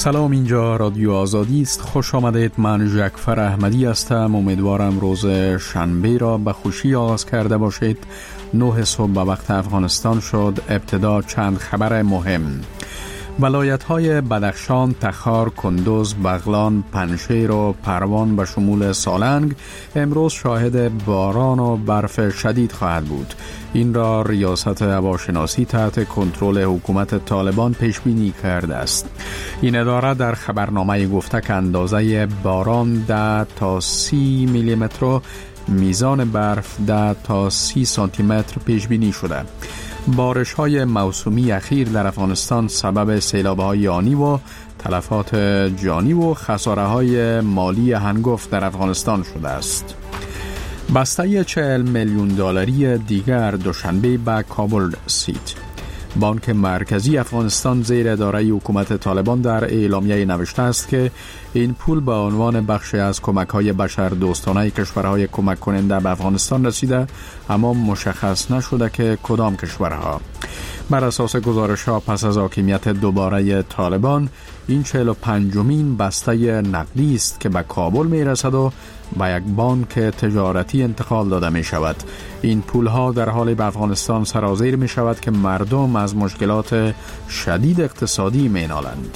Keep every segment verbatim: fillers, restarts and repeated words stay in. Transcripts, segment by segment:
سلام، اینجا رادیو آزادی است. خوش آمدید. من جعفر احمدی هستم. امیدوارم روز شنبه را به خوشی آغاز کرده باشید. نه صبح به وقت افغانستان شد. ابتدا چند خبر مهم. ولایت‌های بدخشان، تخار، کندوز، بغلان، پنجشیر و پروان به شمول سالنگ امروز شاهد باران و برف شدید خواهد بود. این را ریاست هواشناسی تحت کنترل حکومت طالبان پیش بینی کرده است. این اداره در خبرنامه گفته که اندازه باران ده تا سی میلی متر، میزان برف ده تا سی سانتی متر پیش بینی شده. بارش های موسومی اخیر در افغانستان سبب سیلاب های آنی و تلفات جانی و خساره های مالی هنگفت در افغانستان شده است. بسته چهل میلیون دلاری دیگر دوشنبه به کابل رسید. بانک مرکزی افغانستان زیر اداره حکومت طالبان در اعلامیه نوشته است که این پول به عنوان بخشی از کمک‌های بشردوستانه کشورهای کمک کننده به افغانستان رسیده، اما مشخص نشده که کدام کشورها. بر اساس گزارش‌ها پس از حاکمیت دوباره طالبان، این چهل و پنجمین بسته نقدی است که به کابل می‌رسد و به یک بانک تجارتی انتقال داده می شود. این پولها در حال به افغانستان سرازیر می شود که مردم از مشکلات شدید اقتصادی می نالند.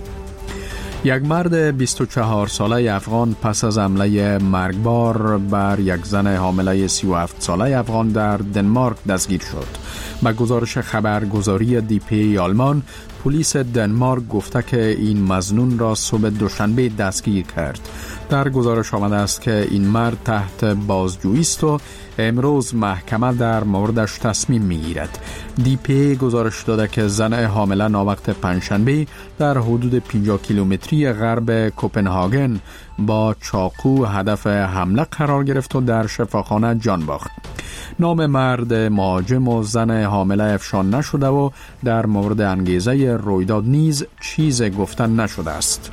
یک مرد بیست و چهار ساله افغان پس از حمله مرگبار بر یک زن حامله سی و هفت ساله افغان در دنمارک دستگیر شد. به گزارش خبرگزاری دی پی آلمان، پلیس دنمارک گفته که این مظنون را صبح دوشنبه دستگیر کرد. در گزارش آمده است که این مرد تحت بازجویی است و امروز محکمه در موردش تصمیم میگیرد. دی پی گزارش داده که زن حامله ناوقت پنجشنبه در حدود پنجاه کیلومتری غرب کوپنهاگن با چاقو هدف حمله قرار گرفت و در شفاخانه جان باخت. نام مرد مهاجم و زن حامله افشان نشده و در مورد انگیزه رویداد نیز چیز گفتن نشده است.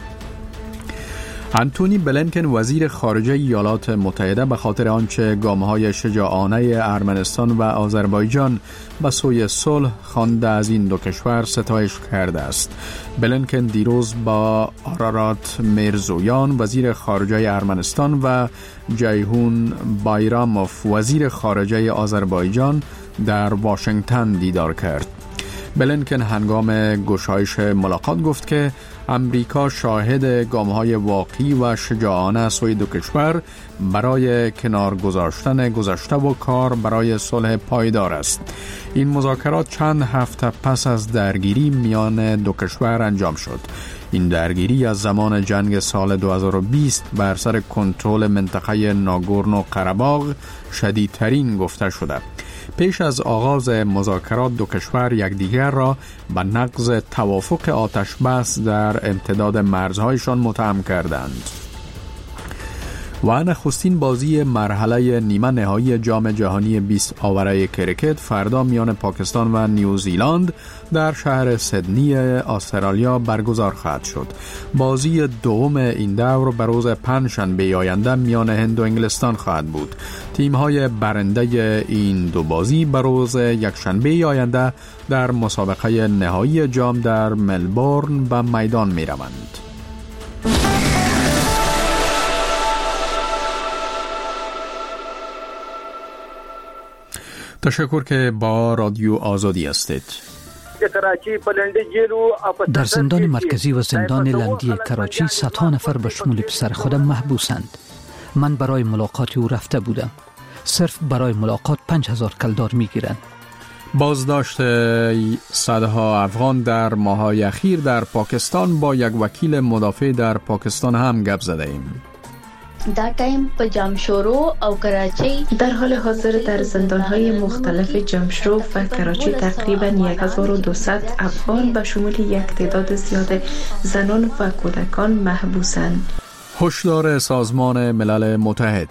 انتونی بلینکن وزیر خارجه ایالات متحده به خاطر آنچه گام‌های شجاعانه ارمنستان و آذربایجان به سوی صلح خوانده از این دو کشور ستایش کرده است. بلینکن دیروز با آرارات میرزویان وزیر خارجه ارمنستان و جیهون بایراموف وزیر خارجه آذربایجان در واشنگتن دیدار کرد. بلینکن هنگام گشایش ملاقات گفت که امریکا شاهد گام‌های واقعی و شجاعانه سوی دو کشور برای کنار گذاشتن گذشته و کار برای صلح پایدار است. این مذاکرات چند هفته پس از درگیری میان دو کشور انجام شد. این درگیری از زمان جنگ سال دو هزار و بیست بر سر کنترل منطقه ناگورنو قره‌باغ شدیدترین گفته شده. پیش از آغاز مذاکرات دو کشور یکدیگر را به نقض توافق آتش بس در امتداد مرزهایشان متهم کردند. و نخستین بازی مرحله نیمه نهایی جام جهانی بیست آوره کرکت فردا میان پاکستان و نیوزیلند در شهر سیدنی استرالیا برگزار خواهد شد. بازی دوم این دور به روز پنجشنبه آینده میان هند و انگلستان خواهد بود. تیم‌های برنده این دو بازی به روز یکشنبه آینده در مسابقه نهایی جام در ملبورن به میدان می‌روند. تشکر که با رادیو آزادی هستید. در زندان مرکزی و زندان لندی کراچی صدها نفر به شمول پسر خودم محبوسند. من برای ملاقات او رفته بودم. صرف برای ملاقات پنج هزار کلدار میگیرند. بازداشت صدها افغان در ماه‌های اخیر در پاکستان. با یک وکیل مدافع در پاکستان هم گپ زده ایم. دا ټایم په جمشورو او کراچی در حال حاضر در زندان‌های مختلف جمشورو و کراچی تقریباً هزار و دویست افغان به شمول یک تعداد زیاد زنان و کودکان محبوسند. هشدار سازمان ملل متحد: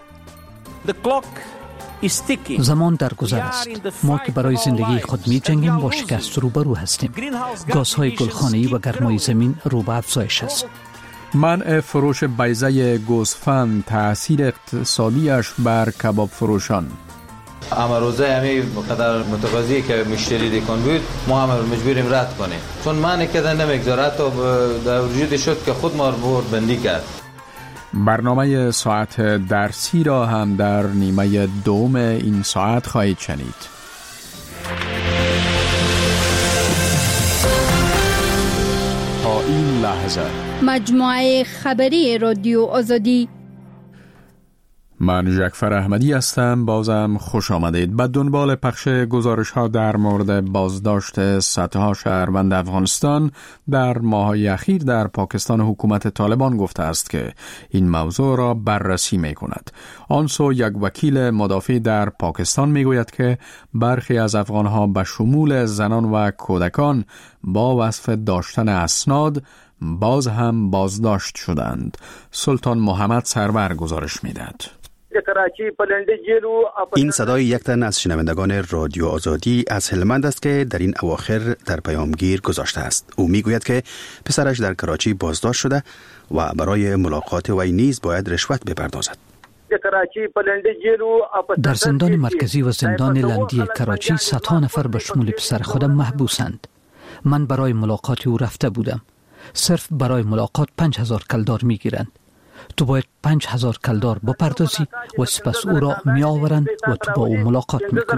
زمان در گذر است. ما که برای زندگی خود می جنگیم با شکست روبرو هستیم. گازهای گلخانه‌ای و گرمای زمین رو به افزایش است. منع فروش بیضه گوسفند، تأثیر اقتصادیش بر کباب فروشان. اما روزه همی قدر متقاضی که مشتری دیکن بود ما هم مجبوریم رد کنیم، چون معنی کردن نمیگذاره تا در وجود شد که خود ما رو بندی کرد. برنامه ساعت درسی را هم در نیمه دوم این ساعت خواهید شنید. تا این لحظه مجموعه خبری رادیو آزادی. من جعفر احمدی هستم. بازم خوش آمدید. به دنبال پخش گزارش ها در مورد بازداشت صدها شهروند افغانستان در ماه‌های اخیر در پاکستان، حکومت طالبان گفته است که این موضوع را بررسی می کند. آن سو یک وکیل مدافع در پاکستان می گوید که برخی از افغان ها به شمول زنان و کودکان با وصف داشتن اسناد باز هم بازداشت شدند. سلطان محمد سرور گزارش می دهد. این صدای یک تن از شنوندگان رادیو آزادی از هلمند است که در این اواخر در پیامگیر گذاشته است. او میگوید که پسرش در کراچی بازداشت شده و برای ملاقات وی نیز باید رشوت بپردازد. در زندان مرکزی و زندان لندی کراچی صدها نفر به شمول پسر خودم محبوسند. من برای ملاقات او رفته بودم. صرف برای ملاقات پنج هزار کلدار میگیرند. تو باید پنج هزار کلدار بپردازی و سپس او را می آورند و تو با او ملاقات میکنی.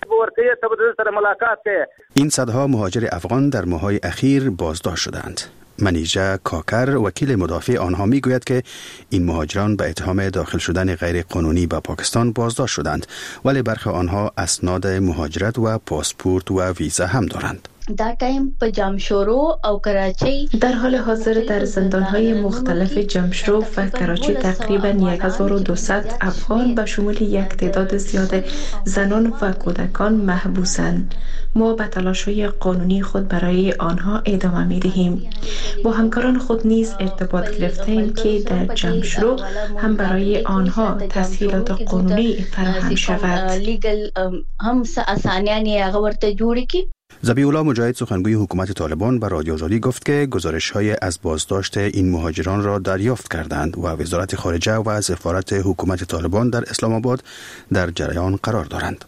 این صدها مهاجر افغان در ماه‌های اخیر بازداشت شدند. منیژه کاکر وکیل مدافع آنها می گوید که این مهاجران به اتهام داخل شدن غیر قانونی به پاکستان بازداشت شدند، ولی برخی آنها اسناد مهاجرت و پاسپورت و ویزا هم دارند. در تایم په جمشورو او کراچی در حال حاضر در زندان‌های مختلف جمشورو و کراچی تقریباً هزار و دویست افغان به شمول یک تعداد زیاد زنان و کودکان محبوسند. ما به تلاش‌های قانونی خود برای آنها ادامه می‌دهیم. با همکاران خود نیز ارتباط گرفته‌ایم که در جمشورو هم برای آنها تسهیلات قانونی فراهم شود. هم آسانیانی هغه ورته جوړ کی. ذبیح الله مجاهد سخنگوی حکومت طالبان به رادیو آزادی گفت که گزارش‌های از بازداشت این مهاجران را دریافت کردند و وزارت خارجه و سفارت حکومت طالبان در اسلام آباد در جریان قرار دارند.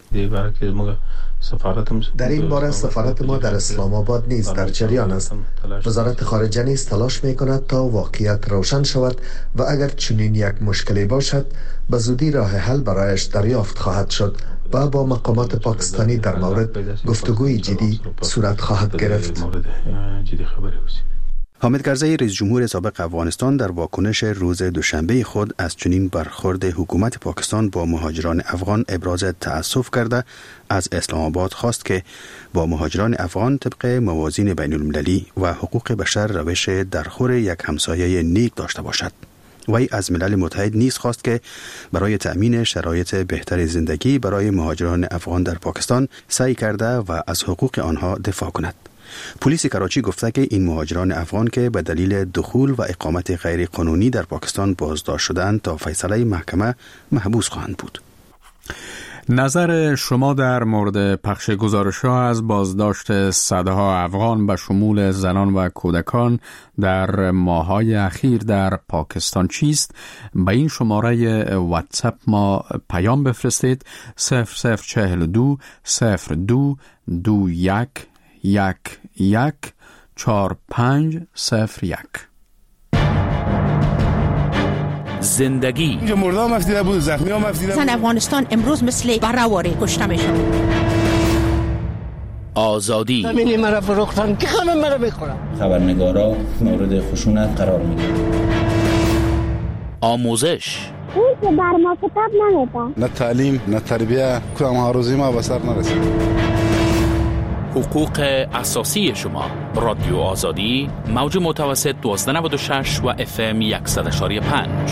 در این باره سفارت ما در اسلام آباد نیز در جریان است. وزارت خارجه نیز تلاش می‌کند تا واقعیت روشن شود و اگر چنین یک مشکلی باشد به زودی راه حل برایش دریافت خواهد شد و با مقامات پاکستانی در مورد گفتگوی جدی صورت خواهد گرفت. حامد کرزی رئیس جمهور سابق افغانستان در واکنش روز دوشنبه خود از چنین برخورد حکومت پاکستان با مهاجران افغان ابراز تأسف کرده از اسلام آباد خواست که با مهاجران افغان طبق موازین بین المللی و حقوق بشر روش درخور یک همسایه نیک داشته باشد. وی از ملل متحد نیز خواست که برای تأمین شرایط بهتر زندگی برای مهاجران افغان در پاکستان سعی کرده و از حقوق آنها دفاع کند. پلیس کراچی گفته که این مهاجران افغان که به دلیل دخول و اقامت غیر قانونی در پاکستان بازداشت شدند تا فیصله محکمه محبوس خواهند بود. نظر شما در مورد پخش گزارش‌ها از بازداشت صدها افغان به شمول زنان و کودکان در ماه‌های اخیر در پاکستان چیست؟ به این شماره واتساپ ما پیام بفرستید. صفر صفر چهل دو صفر دو دو یک یک یک چهار پنج صفر یک. زندگی اینجا مرده هم افتیده بود، زخمی هم افتیده بود. زن افغانستان امروز مثل برهواری کشته میشن. آزادی زمینی مرا فروختن که همه مرا میخورن. خبرنگارا مورد خشونت قرار میدن. آموزش اون که بر ما کتاب نمیده. نه تعلیم نه تربیه، کدام هاروزی ما به سر نرسید. حقوق اساسی شما. رادیو آزادی موج متوسط دوازده نود و شش و اف ام صد و یک و پنج.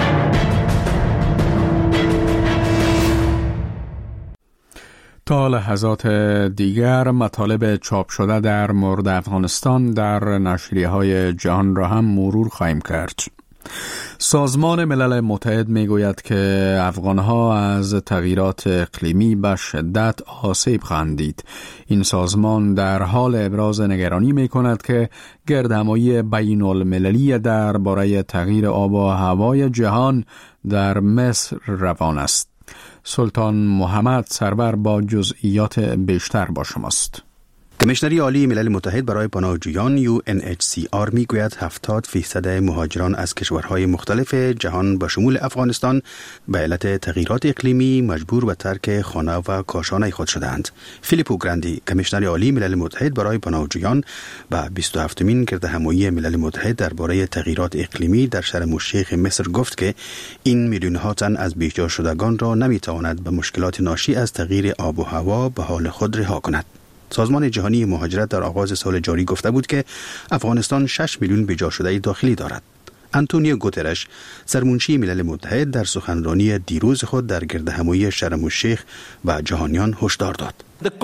تا لحظات دیگر مطالب چاپ شده در مورد افغانستان در نشریه‌های جهان را هم مرور خواهیم کرد. سازمان ملل متحد میگوید که افغانها از تغییرات اقلیمی به شدت آسیب خواهند دید. این سازمان در حال ابراز نگرانی میکند که گردهمایی بین المللی درباره تغییر آب و هوای جهان در مصر روان است. سلطان محمد سرور با جزئیات بیشتر با شماست. کمیشنری عالی ملل متحد برای پناهجویان یو ان اچ سی آر میگوید هفتاد فیصد مهاجران از کشورهای مختلف جهان به شمول افغانستان به علت تغییرات اقلیمی مجبور به ترک خانه و کاشانه خود شدند. فیلیپو گراندی کمیشنر عالی ملل متحد برای پناهجویان به بیست و هفتمین گردهمایی ملل متحد درباره تغییرات اقلیمی در شرم الشیخ مصر گفت که این میلیون ها تن از بیجا شدگان را نمیتواند به مشکلات ناشی از تغییر آب و هوا به حال خود رها کند. سازمان جهانی مهاجرت در آغاز سال جاری گفته بود که افغانستان شش میلیون بیجا شده داخلی دارد. آنتونیو گوترش سرمنشی ملل متحد در سخنرانی دیروز خود در گردهمایی شرم الشیخ و جهانیان هشدار داد.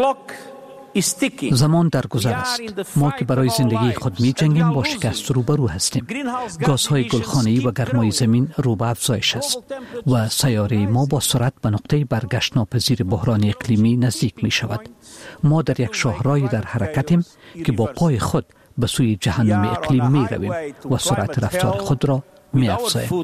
زمان در گذر است. ما که برای زندگی خود می جنگیم با شکست روبرو هستیم. گازهای گلخانه‌ای و گرمای زمین رو به افزایش است و سیاره ما با سرعت به نقطه برگشت ناپذیر بحران اقلیمی نزدیک می شود. ما در یک شاهرای در حرکتیم که با پای خود به سوی جهنم اقلیم می رویم و سرعت رفتار خود را می افزاییم.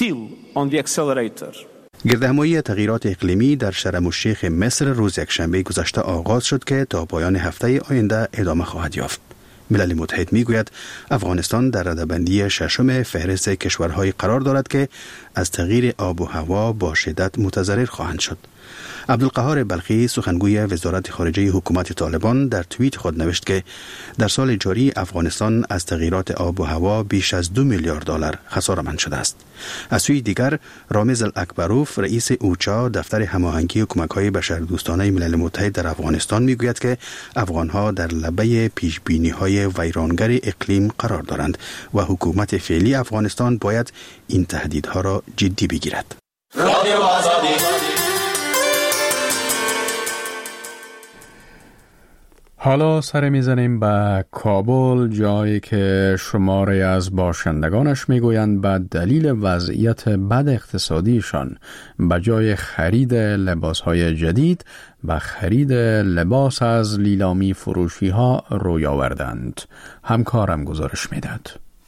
گردهمایی تغییرات اقلیمی در شرم الشیخ مصر روز یکشنبه گذشته آغاز شد که تا پایان هفته آینده ادامه خواهد یافت. ملل متحد میگوید افغانستان در رده‌بندی ششم فهرست کشورهای قرار دارد که از تغییر آب و هوا با شدت متضرر خواهند شد. عبدالقهار بلخی سخنگوی وزارت خارجه حکومت طالبان در توییت خود نوشت که در سال جاری افغانستان از تغییرات آب و هوا بیش از دو میلیارد دلار خساره‌مند شده است. از سوی دیگر رامز الاکبروف رئیس اوچا دفتر هماهنگی کمک‌های بشردوستانه ملل متحد در افغانستان میگوید که افغان‌ها در لبه پیش‌بینی‌های ویرانگر اقلیم قرار دارند و حکومت فعلی افغانستان باید این تهدیدها را جدی بگیرد. حالا سر میزنیم به کابل، جایی که شماری از باشندگانش میگویند به دلیل وضعیت بد اقتصادیشان به جای خرید لباسهای جدید و خرید لباس از لیلامی فروشی ها روی آوردند. همکارم گزارش میداد.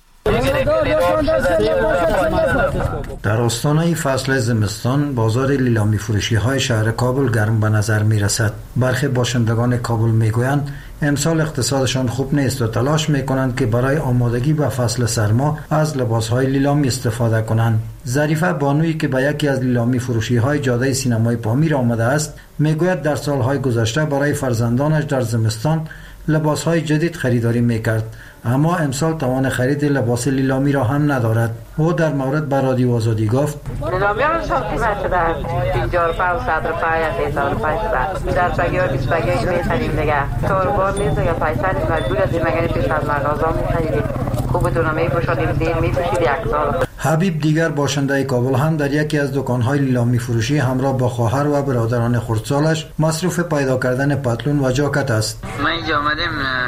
در آستانه فصل زمستان بازار لیلامی فروشی های شهر کابل گرم به نظر می رسد. برخی باشندگان کابل می گویند امسال اقتصادشان خوب نیست و تلاش می کنند که برای آمادگی به فصل سرما از لباس های لیلامی استفاده کنند. ظریفه بانویی که به یکی از لیلامی فروشی های جاده سینمای پامیر آمده است می گوید در سالهای گذشته برای فرزندانش در زمستان لباس های جدید خریداری می کرد، اما امسال توان خرید لباس لیلامی را هم ندارد. او در مورد به رادیو آزادی گفت لیلامی ها شما قیمت شده پنجاه روپیه و صد روپیه سیصد روپیه در بگی و بیست بگی میخریم دیگه توربار نیست دیگه پیسر نیست مجبور از این مگنی پیش از مغازه میخریدیم خوب دونمه پوشانیم دین میپوشید یک سال. حبیب دیگر باشنده کابل هم در یکی از دکان‌های لیلامی فروشی همراه با خواهر و برادران خردسالش مصروف پیدا کردن پتلون و جاکت است. ما اینجا آمدیم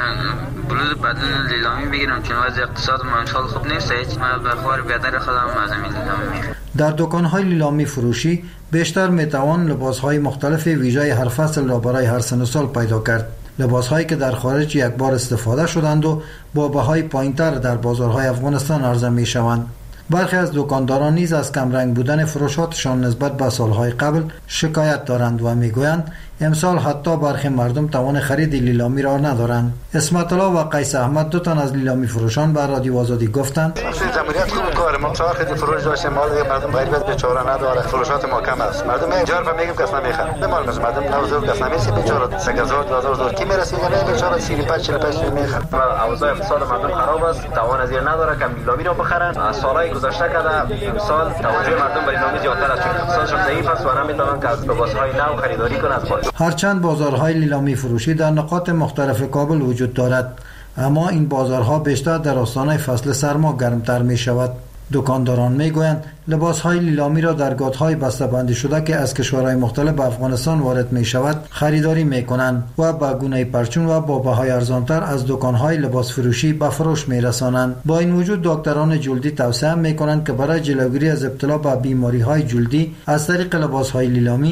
بلوز پتلون لیلامی بگیرم چون وضع اقتصاد ما امسال خوب نیست. ما به خواهر برادر خودم از همین لیلامی میخرم. در دکان‌های لیلامی فروشی بیشتر میتوان لباس‌های مختلف ویژه هر فصل را برای هر سن و سال پیدا کرد. لباس‌هایی که در خارج یک بار استفاده شدند و با بهای پایین‌تر در بازارهای افغانستان عرضه می‌شوند. برخی از دکانداران نیز از کمرنگ بودن فروشاتشان نسبت به سالهای قبل شکایت دارند و میگویند امسال حتی برخی مردم توان خرید لیلامی را ندارند. اسمت الله و قیس احمد دو تن از لیلامی فروشان به رادیو آزادی گفتند جمهوریت خوب کار ما چهار خرید فروش داشتیم ما دیگه مردم غریب بیچاره نداره فروشات ما کم است مردم اینجا رو میگم کس نمیخره نه مال مردم نوزور کس نمیسی بیچاره سه هزار دو هزار دلار کی میرسه نه بیچاره سی و پنج چهل و پنج میخره اوضاع اقتصاد مردم خراب است توان از این نداره که لیلامی را بخرن سالهای گذشته کرده امسال توجه مردم به لیلامی زیادتر است چون اقتصادشون ضعیف است و نمیتونن که از لباسهای نو خریداری کنند. هرچند بازارهای لیلامی فروشی در نقاط مختلف کابل وجود دارد، اما این بازارها بیشتر در آستانه فصل سرما گرمتر می شود. دکانداران می گویند لباسهای لیلامی را در گاتهای بسته‌بندی شده که از کشورهای مختلف به افغانستان وارد می شود خریداری می کنند و با گونه پرچون و با بهای ارزانتر از دکانهای لباس فروشی به فروش می رسانند. با این وجود دکتران جلدی توصیه می کنند که برای جلوگیری از ابتلا به بیماری های جلدی از طریق لباسهای لیلامی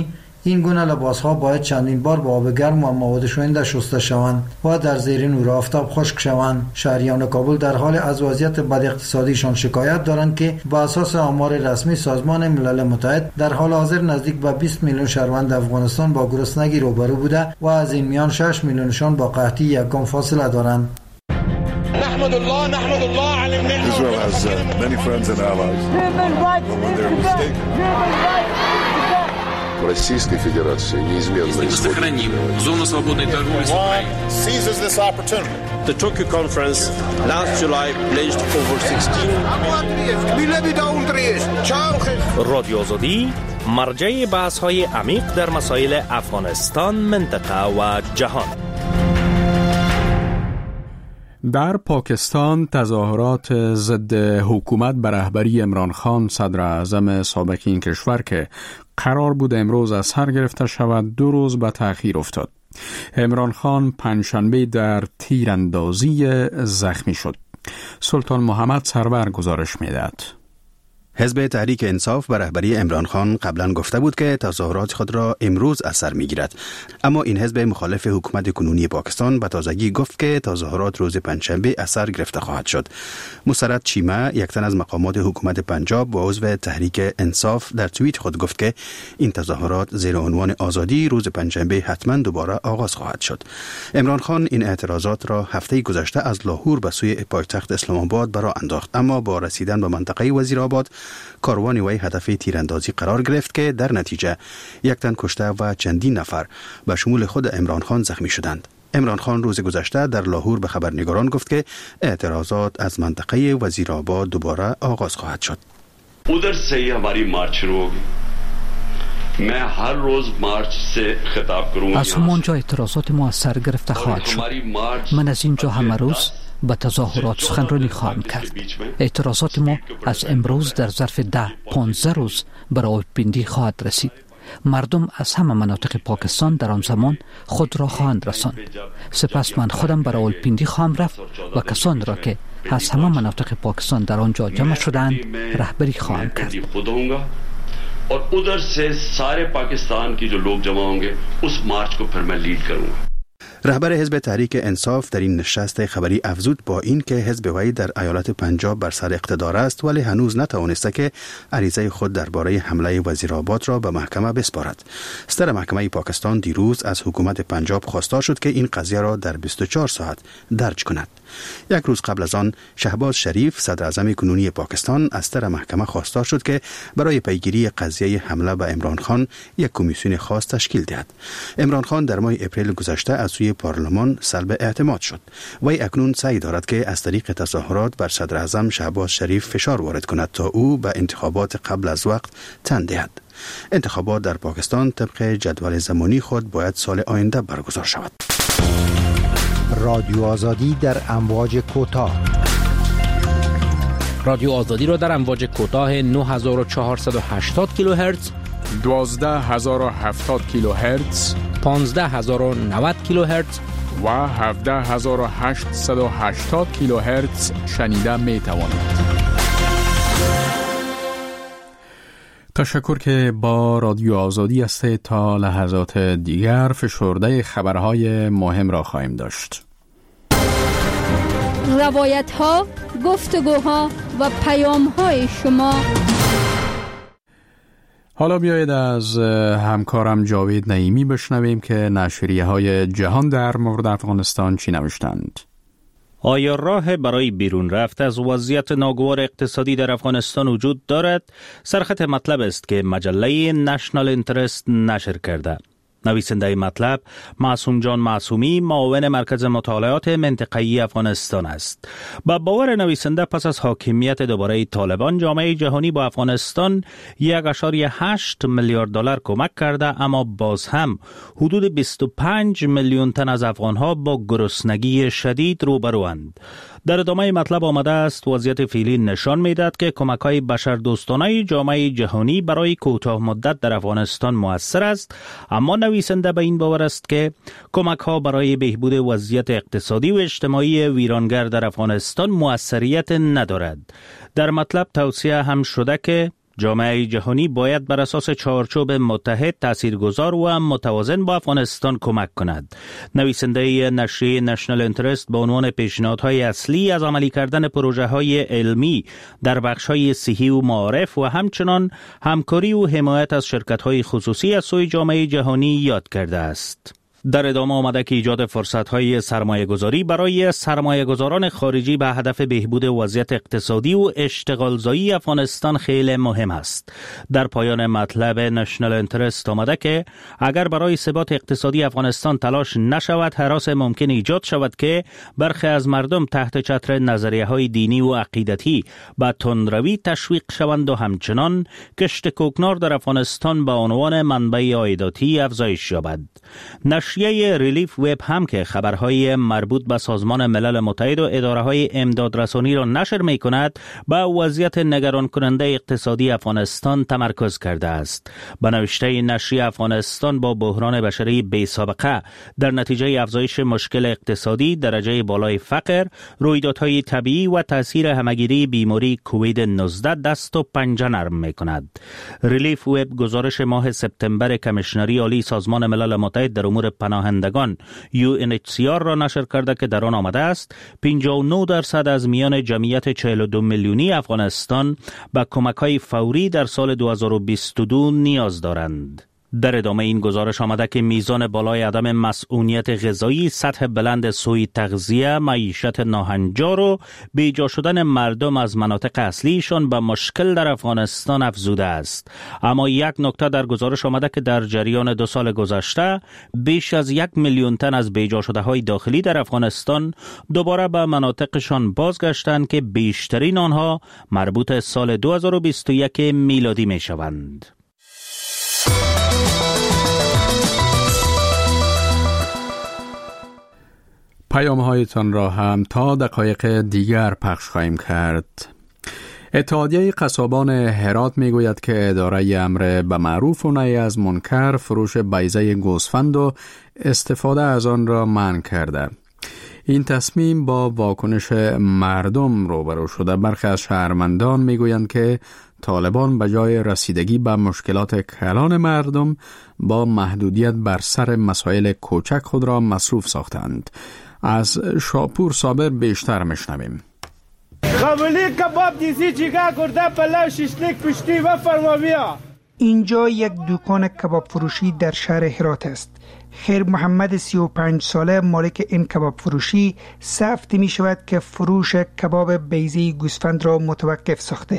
این گونه لباس‌ها باید چندین بار با آب گرم و مواد شوینده شسته شوند و در زیر نور آفتاب خشک شوند. شهریان کابل در حال از وضعیت بد اقتصادیشان شکایت دارند که با اساس آمار رسمی سازمان ملل متحد در حال حاضر نزدیک به بیست میلیون شهروند افغانستان با گرسنگی روبرو بوده و از این میان شش میلیونشان با قحطی یکم فاصله دارند. نحمد الله نحمد الله على النعمة. Israel has uh, many friends and allies. But when they're mistaken. Российской Федерации неизменно сохраним зону свободной торговли с Украиной. Seizes this opportunity. The Tokyo conference last July pledged over sixteen. رادیو آزادی مرجع بحث‌های عمیق در مسائل افغانستان، منطقه و جهان. در پاکستان تظاهرات ضد حکومت به رهبری عمران خان صدر اعظم سابق این کشور که قرار بود امروز از سر گرفته شود دو روز به تأخیر افتاد. عمران خان پنجشنبه در تیراندازی زخمی شد. سلطان محمد سرور گزارش می‌دهد. حزب تحریک انصاف به رهبری عمران خان قبلا گفته بود که تظاهرات خود را امروز از سر می‌گیرد، اما این حزب مخالف حکومت کنونی پاکستان به تازگی گفت که تظاهرات روز پنجشنبه از سر گرفته خواهد شد. مسرت چیمه، یک تن از مقامات حکومت پنجاب و عضو تحریک انصاف، در توییت خود گفت که این تظاهرات زیر عنوان آزادی روز پنجشنبه حتما دوباره آغاز خواهد شد. عمران خان این اعتراضات را هفته گذشته از لاهور به سوی پایتخت اسلام آباد برآ انداخت، اما با رسیدن به منطقه وزیرآباد کاروان وی هدف تیراندازی قرار گرفت که در نتیجه یک تن کشته و چندین نفر به شمول خود عمران خان زخمی شدند. عمران خان روز گذشته در لاهور به خبرنگاران گفت که اعتراضات از منطقه وزیرآباد دوباره آغاز خواهد شد. उधर से ही हमारी मार्च शुरू होगी. मैं हर रोज मार्च से खिताब करूंगा. از همونجا اعتراضات ما از سر گرفته خواهد شد. من از اینجا همه روز با تظاهرات سخنرانی خواهم کرد. اعتراضات ما از امروز در ظرف ده پانزده روز برای پندی خواهد رسید. مردم از همه مناطق پاکستان در آن زمان خود را خواهند رساند. سپس من خودم برای پندی خواهم رفت و کسان را که از همه مناطق پاکستان در آنجا جمع شدند رهبری خواهم کرد. और उधर से सारे पाकिस्तान की जो लोग जमा होंगे उस मार्च को फिर मैं लीड करूंगा. رهبر حزب تحریک انصاف در این نشست خبری افزود با این که حزب وی در ایالت پنجاب بر سر اقتدار است ولی هنوز نتوانسته که عریضه خود درباره حمله وزیرآباد را به محکمه بسپارد. صدر محکمه پاکستان دیروز از حکومت پنجاب خواستار شد که این قضیه را در بیست و چهار ساعت درج کند. یک روز قبل از آن شهباز شریف صدر اعظم کنونی پاکستان از صدر محکمه خواستار شد که برای پیگیری قضیه حمله به عمران خان یک کمیسیون خاص تشکیل دهد. عمران خان در ماه اپریل گذشته از سوی پارلمان سلب اعتماد شد. وی اکنون سعی دارد که از طریق تظاهرات بر صدر اعظم شهباز شریف فشار وارد کند تا او به انتخابات قبل از وقت تن دهد. انتخابات در پاکستان طبق جدول زمانی خود باید سال آینده برگزار شود. رادیو آزادی در امواج کوتاه. رادیو آزادی را در امواج کوتاه نه هزار و چهارصد و هشتاد کیلوهرتز، دوازده هزار و هفتاد کیلوهرتز، پانزده هزار و نود کیلوهرتز و هفده هزار و هشتصد و هشتاد کیلوهرتز شنیده می توانید. تشکر که با رادیو آزادی است. تا لحظات دیگر فشرده خبرهای مهم را خواهیم داشت. روایت ها، گفتگوها و پیام های شما. حالا بیایید از همکارم جاوید نعیمی بشنویم که نشریه های جهان در مورد افغانستان چی نوشتند. آیا راه برای بیرون رفت از وضعیت ناگوار اقتصادی در افغانستان وجود دارد؟ سرخط مطلب است که مجله نشنال اینترست نشر کرده. نویسنده مطلب معصوم جان معصومی، معاون مرکز مطالعات منطقه‌ای افغانستان است. با باور نویسنده پس از حاکمیت دوباره طالبان جامعه جهانی با افغانستان یک ممیز هشت میلیارد دلار کمک کرده، اما باز هم حدود بیست و پنج میلیون تن از افغانها با گرسنگی شدید روبروند. در ادامه مطلب آمده است وضعیت فعلی نشان می‌دهد که کمک‌های بشردوستانه جامعه جهانی برای کوتاه مدت در افغانستان مؤثر است، اما نویسنده به این باور است که کمک‌ها برای بهبود وضعیت اقتصادی و اجتماعی ویرانگر در افغانستان مؤثریت ندارد. در مطلب توصیه هم شده که جامعه جهانی باید بر اساس چارچوب متحد، تاثیرگذار و متوازن با افغانستان کمک کند. نویسنده نشریه نشنال اینترست با عنوان پیشنهادهای اصلی از عملی کردن پروژه های علمی در بخش های صحی و معارف و همچنان همکاری و حمایت از شرکت های خصوصی از سوی جامعه جهانی یاد کرده است. در ادامه آمده که ایجاد فرصت‌های سرمایه‌گذاری برای سرمایه‌گذاران خارجی به هدف بهبود وضعیت اقتصادی و اشتغالزایی افغانستان خیلی مهم است. در پایان مطلب نشنال اینترست آمده که اگر برای ثبات اقتصادی افغانستان تلاش نشود، هراس ممکن ایجاد شود که برخی از مردم تحت چتر نظریه‌های دینی و عقیدتی به تندروی تشویق شوند و همچنان کشت کوکنار در افغانستان به عنوان منبع عایداتی افزایش یابد. نشریه ریلیف وب هم که خبرهای مربوط به سازمان ملل متحد و اداره‌های امدادرسانی را نشر می‌کند، به وضعیت نگران کننده اقتصادی افغانستان تمرکز کرده است. به نوشته نشریه، افغانستان با بحران بشری بی‌سابقه در نتیجه افزایش مشکل اقتصادی، درجه بالای فقر، رویدادهای طبیعی و تاثیر همگیری بیماری کووید نوزده دست و پنجه نرم می‌کند. ریلیف وب گزارش ماه سپتامبر کمیشنری عالی سازمان ملل متحد در امور پناهندگان یو ان اچ سی آر را نشر کرده که در آن آمده است پنجاه و نه درصد از میان جمعیت چهل و دو میلیونی افغانستان به کمک‌های فوری در سال دو هزار و بیست و دو نیاز دارند. در ادامه این گزارش آمده که میزان بالای عدم مسئولیت غذایی، سطح بلند سوء تغذیه، معیشت ناهنجار و بیجا شدن مردم از مناطق اصلیشان به مشکل در افغانستان افزوده است. اما یک نکته در گزارش آمده که در جریان دو سال گذشته بیش از یک میلیون تن از بیجا شده های داخلی در افغانستان دوباره به مناطقشان بازگشتند که بیشترین آنها مربوط سال دو هزار و بیست و یک میلادی می شوند. پیام هایتان را هم تا دقایق دیگر پخش خواهیم کرد. اتحادیه قصابان هرات می گوید که اداره امر به معروف و نهی از منکر فروش بیضه گوسفند و استفاده از آن را منع کرده. این تصمیم با واکنش مردم روبرو شده. برخی از شهروندان می گویند که طالبان به جای رسیدگی به مشکلات کلان مردم با محدودیت بر سر مسائل کوچک خود را مصروف ساختند. از شاپور صابر بیشتر میشنویم. قبلی کباب دیزی جیگه کرده پلاو شیشلیک پشتی و فرماویا. اینجا یک دکان کباب فروشی در شهر هرات است. خیر محمد سی و پنج ساله مالک این کباب فروشی سه هفته می شود که فروش کباب بیضه گوسفند را متوقف ساخته.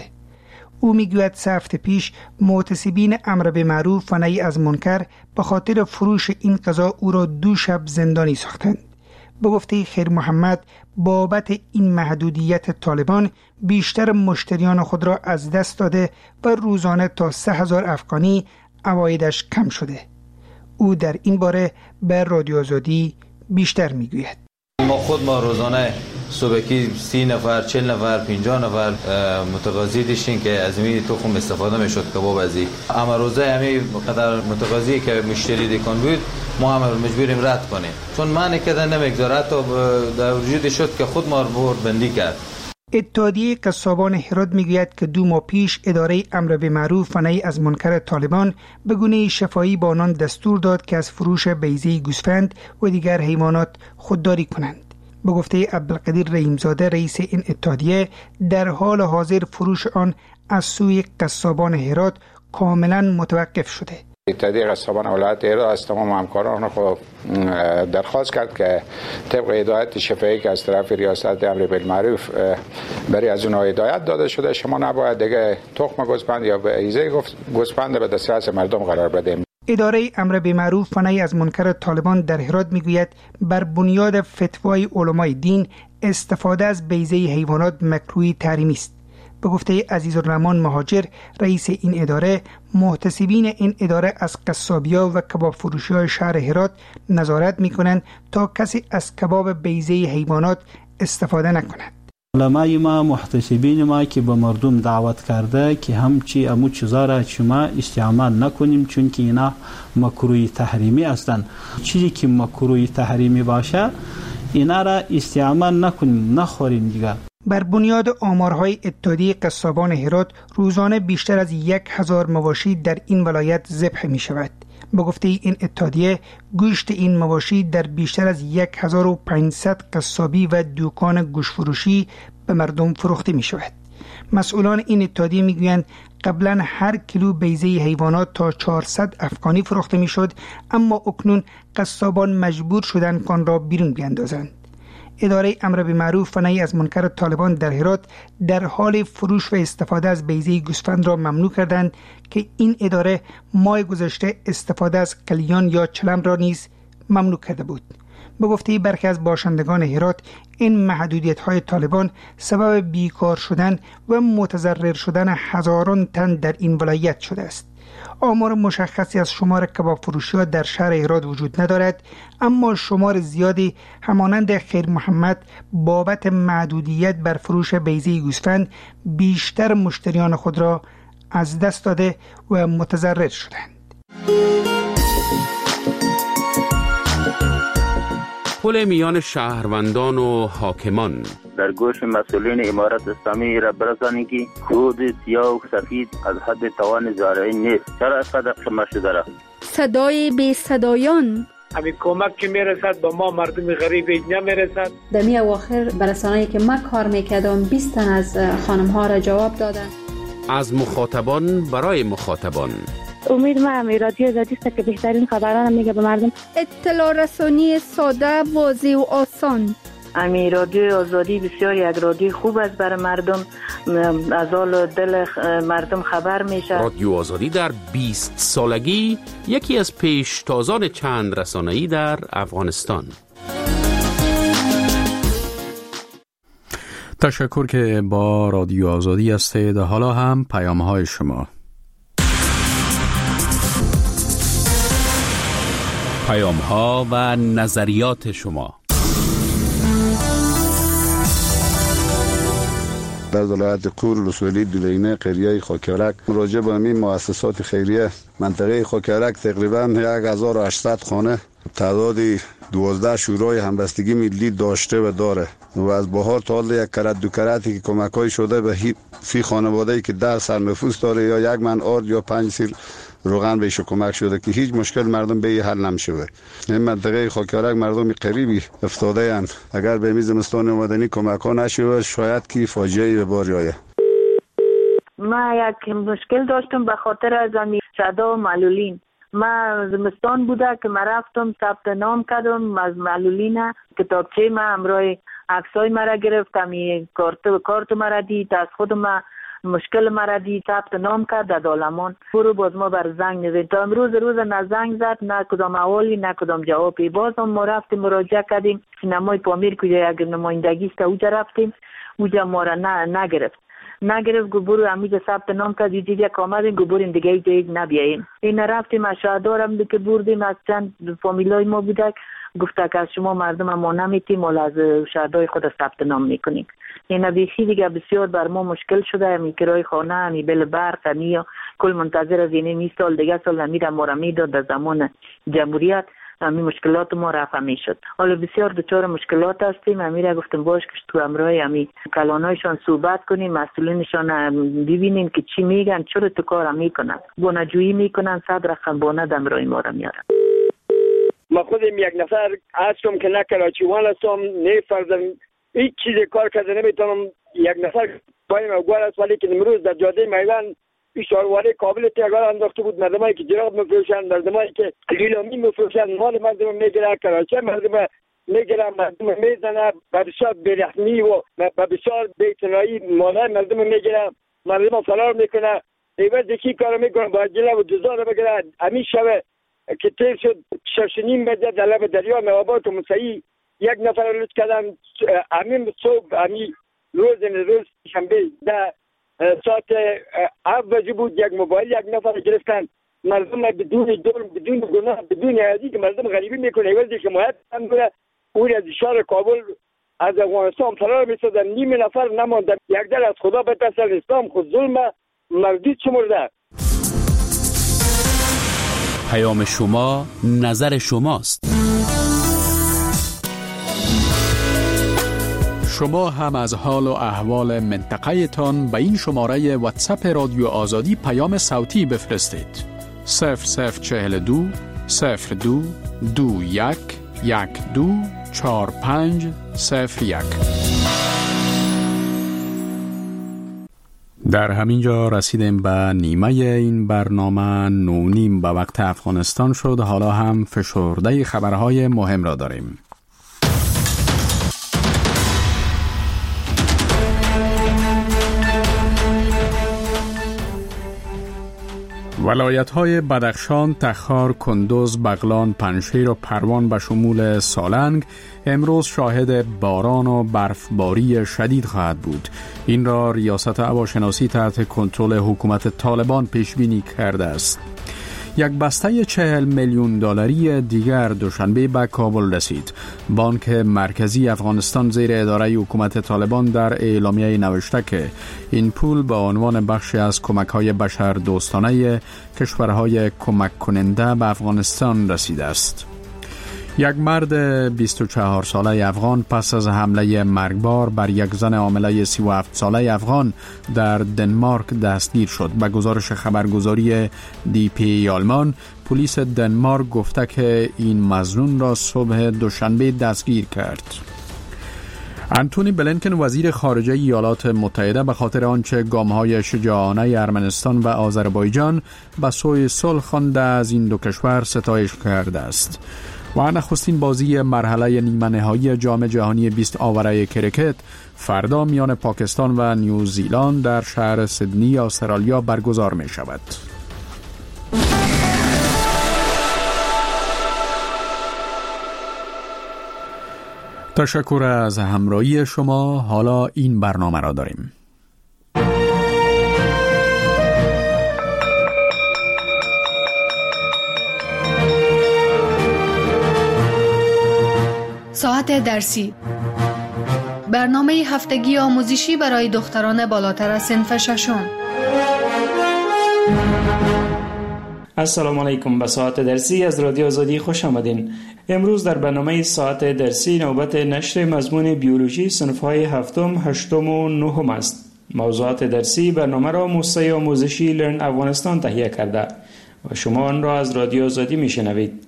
او میگوید سه هفته پیش محتسبین امر به معروف و نهی از منکر به خاطر فروش این غذا او را دو شب زندانی ساختند. به گفته خیر محمد بابت این محدودیت طالبان بیشتر مشتریان خود را از دست داده و روزانه تا سه هزار افغانی عوایدش کم شده. او در این باره به رادیو آزادی بیشتر میگوید. ما خود ما روزانه صبحی سی نفر، چل نفر، پنجاه نفر متقاضی داشتیم که از این تخم استفاده میشد کباب ازی. اما روزه همین قدر متقاضی که مشتری دکان بود ما هم مجبوریم رد کنیم، چون معنی کردن نمیگذاره. تا در وجود شد که خود ما رو بندی کرد. اتحادیه قصابان هرات میگوید که دو ماه پیش اداره امر به معروف و نهی از منکر طالبان به گونه شفاهی با آنان دستور داد که از فروش بیضه گوسفند و دیگر حیوانات خودداری کنند. به گفته عبدالقدیر رحیمزاده رئیس این اتحادیه، در حال حاضر فروش آن از سوی قصابان هرات کاملا متوقف شده. اتحادیه قصابان ولایت هرات از تمام همکاران خود درخواست کرد که طبق هدایت شفاهی که از طرف ریاست امر بالمعروف برای از اونها هدایت داده شده، شما نباید دیگه تخم گوسفند یا بیضه گوسفند به دسترس مردم قرار بدیم. اداره امر به معروف و نهی از منکر طالبان در هرات میگوید بر بنیاد فتوای علمای دین استفاده از بیضه حیوانات مکروه تحریمی است. به گفته عزیزالرحمن مهاجر رئیس این اداره، محتسبین این اداره از قصابیا و کباب فروشی‌های شهر هرات نظارت میکنند تا کسی از کباب بیضه حیوانات استفاده نکند. علمای ما، محتسبین ما که به مردم دعوت کرده که همچی امو چیزا را شما استعمال نکنیم چون که اینا مکروه تحریمی هستند. چیزی که مکروه تحریمی باشه اینا را استعمال نکنیم، نخوریم دیگه. بر بنیاد آمارهای اتحادیه قصابان هرات روزانه بیشتر از یک هزار مواشی در این ولایت ذبح می شود. به گفته این اتحادیه گوشت این مواشی در بیشتر از یک هزار و پانصد قصابی و دکان گوشت فروشی به مردم فروخته می شود. مسئولان این اتحادیه می گویند قبلا هر کیلو بیضه حیوانات تا چهارصد افغانی فروخته می شد، اما اکنون قصابان مجبور شدند آن را بیرون بیاندازند. اداره امر بالمعروف و نهی از منکر طالبان در هرات در حال فروش و استفاده از بیضه گوسفند را ممنوع کردند که این اداره ماه گذشته استفاده از قلیان یا چلم را نیز ممنوع کرده بود. به گفته برخی از باشندگان هرات، این محدودیت‌های طالبان سبب بیکار شدن و متضرر شدن هزاران تن در این ولایت شده است. آمار مشخصی از شمار کباب فروشی‌ها در شهر هرات وجود ندارد، اما شمار زیادی همانند خیر محمد بابت محدودیت بر فروش بیضه گوسفند بیشتر مشتریان خود را از دست داده و متضرر شدند. پل میان شهروندان و حاکمان در گوش مسئولین امارت اسلامی را برسانید که خود سیاه و سفید از حد توان زارعی نیست. چرا اینقدر قمه شده را؟ صدای بی صدایان همین کمک که میرسد به ما مردم غریب نمیرسد. در می اواخر برسانه‌ای که من کار میکردم بیست تن از خانم ها را جواب دادن. از مخاطبان برای مخاطبان. امید ما امی رادیو آزادی است که بهترین خبران میگه به مردم. اطلاع رسانی ساده، واضح و آسان. امی رادیو آزادی بسیار یک رادیو خوب است برای مردم، از حال دل مردم خبر میشه. رادیو آزادی در بیست سالگی یکی از پیشتازان چند رسانه‌ای در افغانستان. تشکر که با رادیو آزادی هستید. حالا هم پیام های شما. پیام ها و نظریات شما. در ولایت قور رسولی دولینه قریه خاکیارک راجع به همین مؤسسات خیریه منطقه خاکیارک تقریبا هزار و هشتصد خانه تعداد دوازده شورای همبستگی ملی داشته و داره و از بهار تا حال یک کرت دو کرتی که کمک‌های شده به فی خانواده‌ای که ده سرنفوس داره یا یک من آرد یا پنج سیر روغن بهش کمک شده که هیچ مشکل مردم به حل نمیشه. این منطقه خاکیارک مردم قریبی افتاده اند. اگر به میز زمستان مدنی کمک ها نشه شاید که فاجعه به بار آید. ما یک مشکل داشتم به خاطر از امی صدا و معلولین. ما زمستان بوده که ما رفتم ثبت نام کردم از معلولین، کتابچه ما همراه عکسای مرا گرفت، امی کارت کارت مرا دید، از خود ما مشکل مرا دید، ثبت نام کرد در دالمان. برو باز ما بر زنگ نزد تا امروز روز نه زنگ زد نه کدام احوالی نه کدام جوابی. باز هم ما رفتیم مراجعه کردیم سینمای پامیر کجا یک نمایندگی است اونجا رفتیم، اونجا ما را نه نگرفت نگرفت گو برو امیجا ثبت نام کرد دیدی یک آمدیم گو بریم دیگه ایجا نبیاییم. این رفتیم از شهردارم که بردیم از چند فامیلای ما بودک، گفته که از شما مردم ما نمیتیم ولی از شهردار خود ثبت نام میکنیم. این بیخی دیگه بسیار بر ما مشکل شده. امی کرای خانه امی بل برق امی کل منتظر از این می سال دیگه سال نمیره ما را میداد در زمان جمهوریت امی مشکلات ما رفع میشد. حالا بسیار دچار مشکلات هستیم. امی را گفتم باش که تو امرای امی کلانایشان صحبت کنیم، مسئولینشان ببینیم که چی میگن، چرا تو کار میکنن، بونجویی میکنن، صد رقم بونه دمرای ما را میارن. ما خودم یک نفر هستم که نه کراچیوان هستم، نه فرزن هیچ چیز کار کرده نمیتونم. یک نفر پای ما گوار است ولی که امروز در جاده میدان اشارواره کابل تیگار انداخته بود. مردمایی که جراب میفروشن، مردمایی که لیلامی میفروشن، مال مردم میگیره، کراچی مردم میگیره، مردم میزنه، به بسیار بیرحمی و به بسیار بی‌اعتنایی مال مردم میگیره، مردم فرار میکنه. ایوز یکی کار میکنه با جلب و دوزار بگیره. همین شب که تیر شد ششنیم بده در لب دریا نوابات و مسیحی یک نفر رو لطف کردن. همین صبح همین روز روز شنبه در ساعت هفت بجه بود یک موبایل یک نفر گرفتن. مردم بدون جرم بدون گناه بدون عیادی که مردم غریبی میکنه ایوزی که ماهد هم دوره اون از شهر کابل از افغانستان فرار میسادن. نیم نفر نماندن. یک در از خدا بترسن، اسلام خود ظلم مردید شمرده. پیام شما نظر شماست. شما هم از حال و احوال منطقه تان به این شماره واتساپ رادیو آزادی پیام صوتی بفرستید. صفر صفر چهل دو صفر دو دو یک یک دو چار پنج صفر یک. در همین جا رسیدیم به نیمه این برنامه. نونیم به وقت افغانستان شد. حالا هم فشرده خبرهای مهم را داریم. ولایت‌های بدخشان، تخار، کندوز، بغلان، پنجشیر و پروان به شمول سالنگ امروز شاهد باران و برفباری شدید خواهد بود. این را ریاست هواشناسی تحت کنترل حکومت طالبان پیش بینی کرده است. یک بسته چهل میلیون دلاری دیگر دوشنبه به کابل رسید. بانک مرکزی افغانستان زیر اداره حکومت طالبان در اعلامیه نوشته که این پول به عنوان بخشی از کمک‌های بشر دوستانه کشورهای کمک کننده به افغانستان رسیده است. یک مرد بیست و چهار ساله افغان پس از حمله مرگبار بر یک زن حامله سی و هفت ساله افغان در دنمارک دستگیر شد. به گزارش خبرگزاری دی پی آلمان، پلیس دنمارک گفته که این مظنون را صبح دوشنبه دستگیر کرد. انتونی بلینکن وزیر خارجه ایالات متحده به خاطر آنچه گام‌های شجاعانه ارمنستان و آذربایجان به سوی صلح خوانده از این دو کشور ستایش کرده است. و نخستین بازی مرحله نیمه نهایی جام جهانی بیست آوره کرکت فردا میان پاکستان و نیوزیلند در شهر سیدنی استرالیا برگزار می شود. تشکر از همراهی شما. حالا این برنامه را داریم. ساعت درسی، برنامه هفتگی آموزشی برای دختران بالاتر از صنف ششم. السلام علیکم. به ساعت درسی از رادیو آزادی خوش آمدین. امروز در برنامه ساعت درسی نوبت نشر مضمون بیولوژی صنف‌های هفتم، هشتم و نهم است. موضوعات درسی برنامه را موسسه آموزشی لرن افغانستان تهیه کرده و شما آن را از رادیو آزادی میشنوید.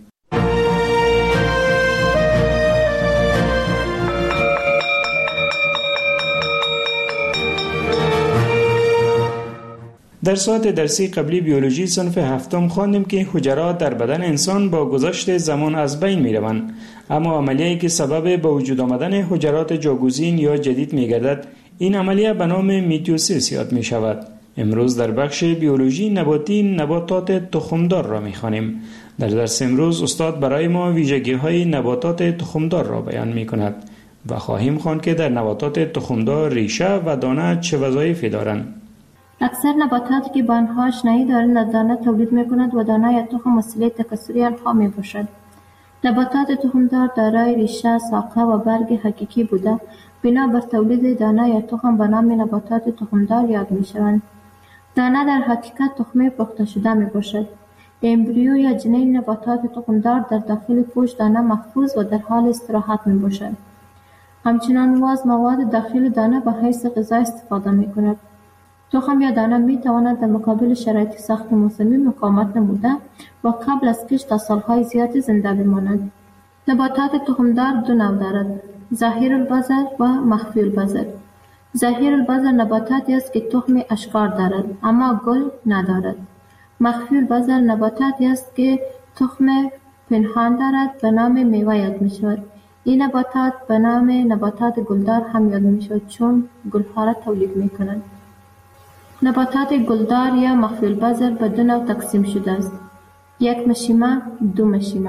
در ساعت درسی قبلی بیولوژی صنف هفتم خواندیم که حجرات در بدن انسان با گذشت زمان از بین می روند، اما عملیه‌ای که سبب به وجود آمدن حجرات جاگزین یا جدید می گردد، این عملیه به نام میتوسیس یاد می شود. امروز در بخش بیولوژی نباتی نباتات تخمدار را می خوانیم. در درس امروز استاد برای ما ویژگی های نباتات تخمدار را بیان می کند و خواهیم خواند که در نباتات تخمدار ریشه و دانه چه وظایفی دارند. اکثر نباتاتی که با آنها آشنایی دارند از دانه تولید می‌کنند و دانه یا تخم وسیله تکثری آنها میباشد. نباتات تخمدار دارای ریشه، ساقه و برگ حقیقی بوده بنا بر تولید دانه یا تخم به نام نباتات تخمدار یاد می‌شوند. دانه در حقیقت تخمه پخته شده میباشد. امبریو یا جنین نباتات تخمدار در داخل پوست دانه محفوظ و در حال استراحت میباشد. همچنان واز مواد داخل دانه به حیث غذا استفاده می‌کند. تخم یا دانه می تواند در مقابل شرایط سخت موسمی مقاومت نموده و قبل از کشت تا سالهای زیادی زنده بماند. نباتات تخمدار دو نوع دارد: ظاهر البذر و مخفی البذر. ظاهر البذر نباتاتی است که تخم اشکار دارد اما گل ندارد. مخفی البذر نباتاتی است که تخم پنهان دارد به نام میوه یاد می شود. این نباتات به نام نباتات گلدار هم یاد می شود چون گلها را تولید می کنند. نباتات گلدار یا مخفی البذر به دو نوع تقسیم شده است: یک مشیمه، دو مشیمه.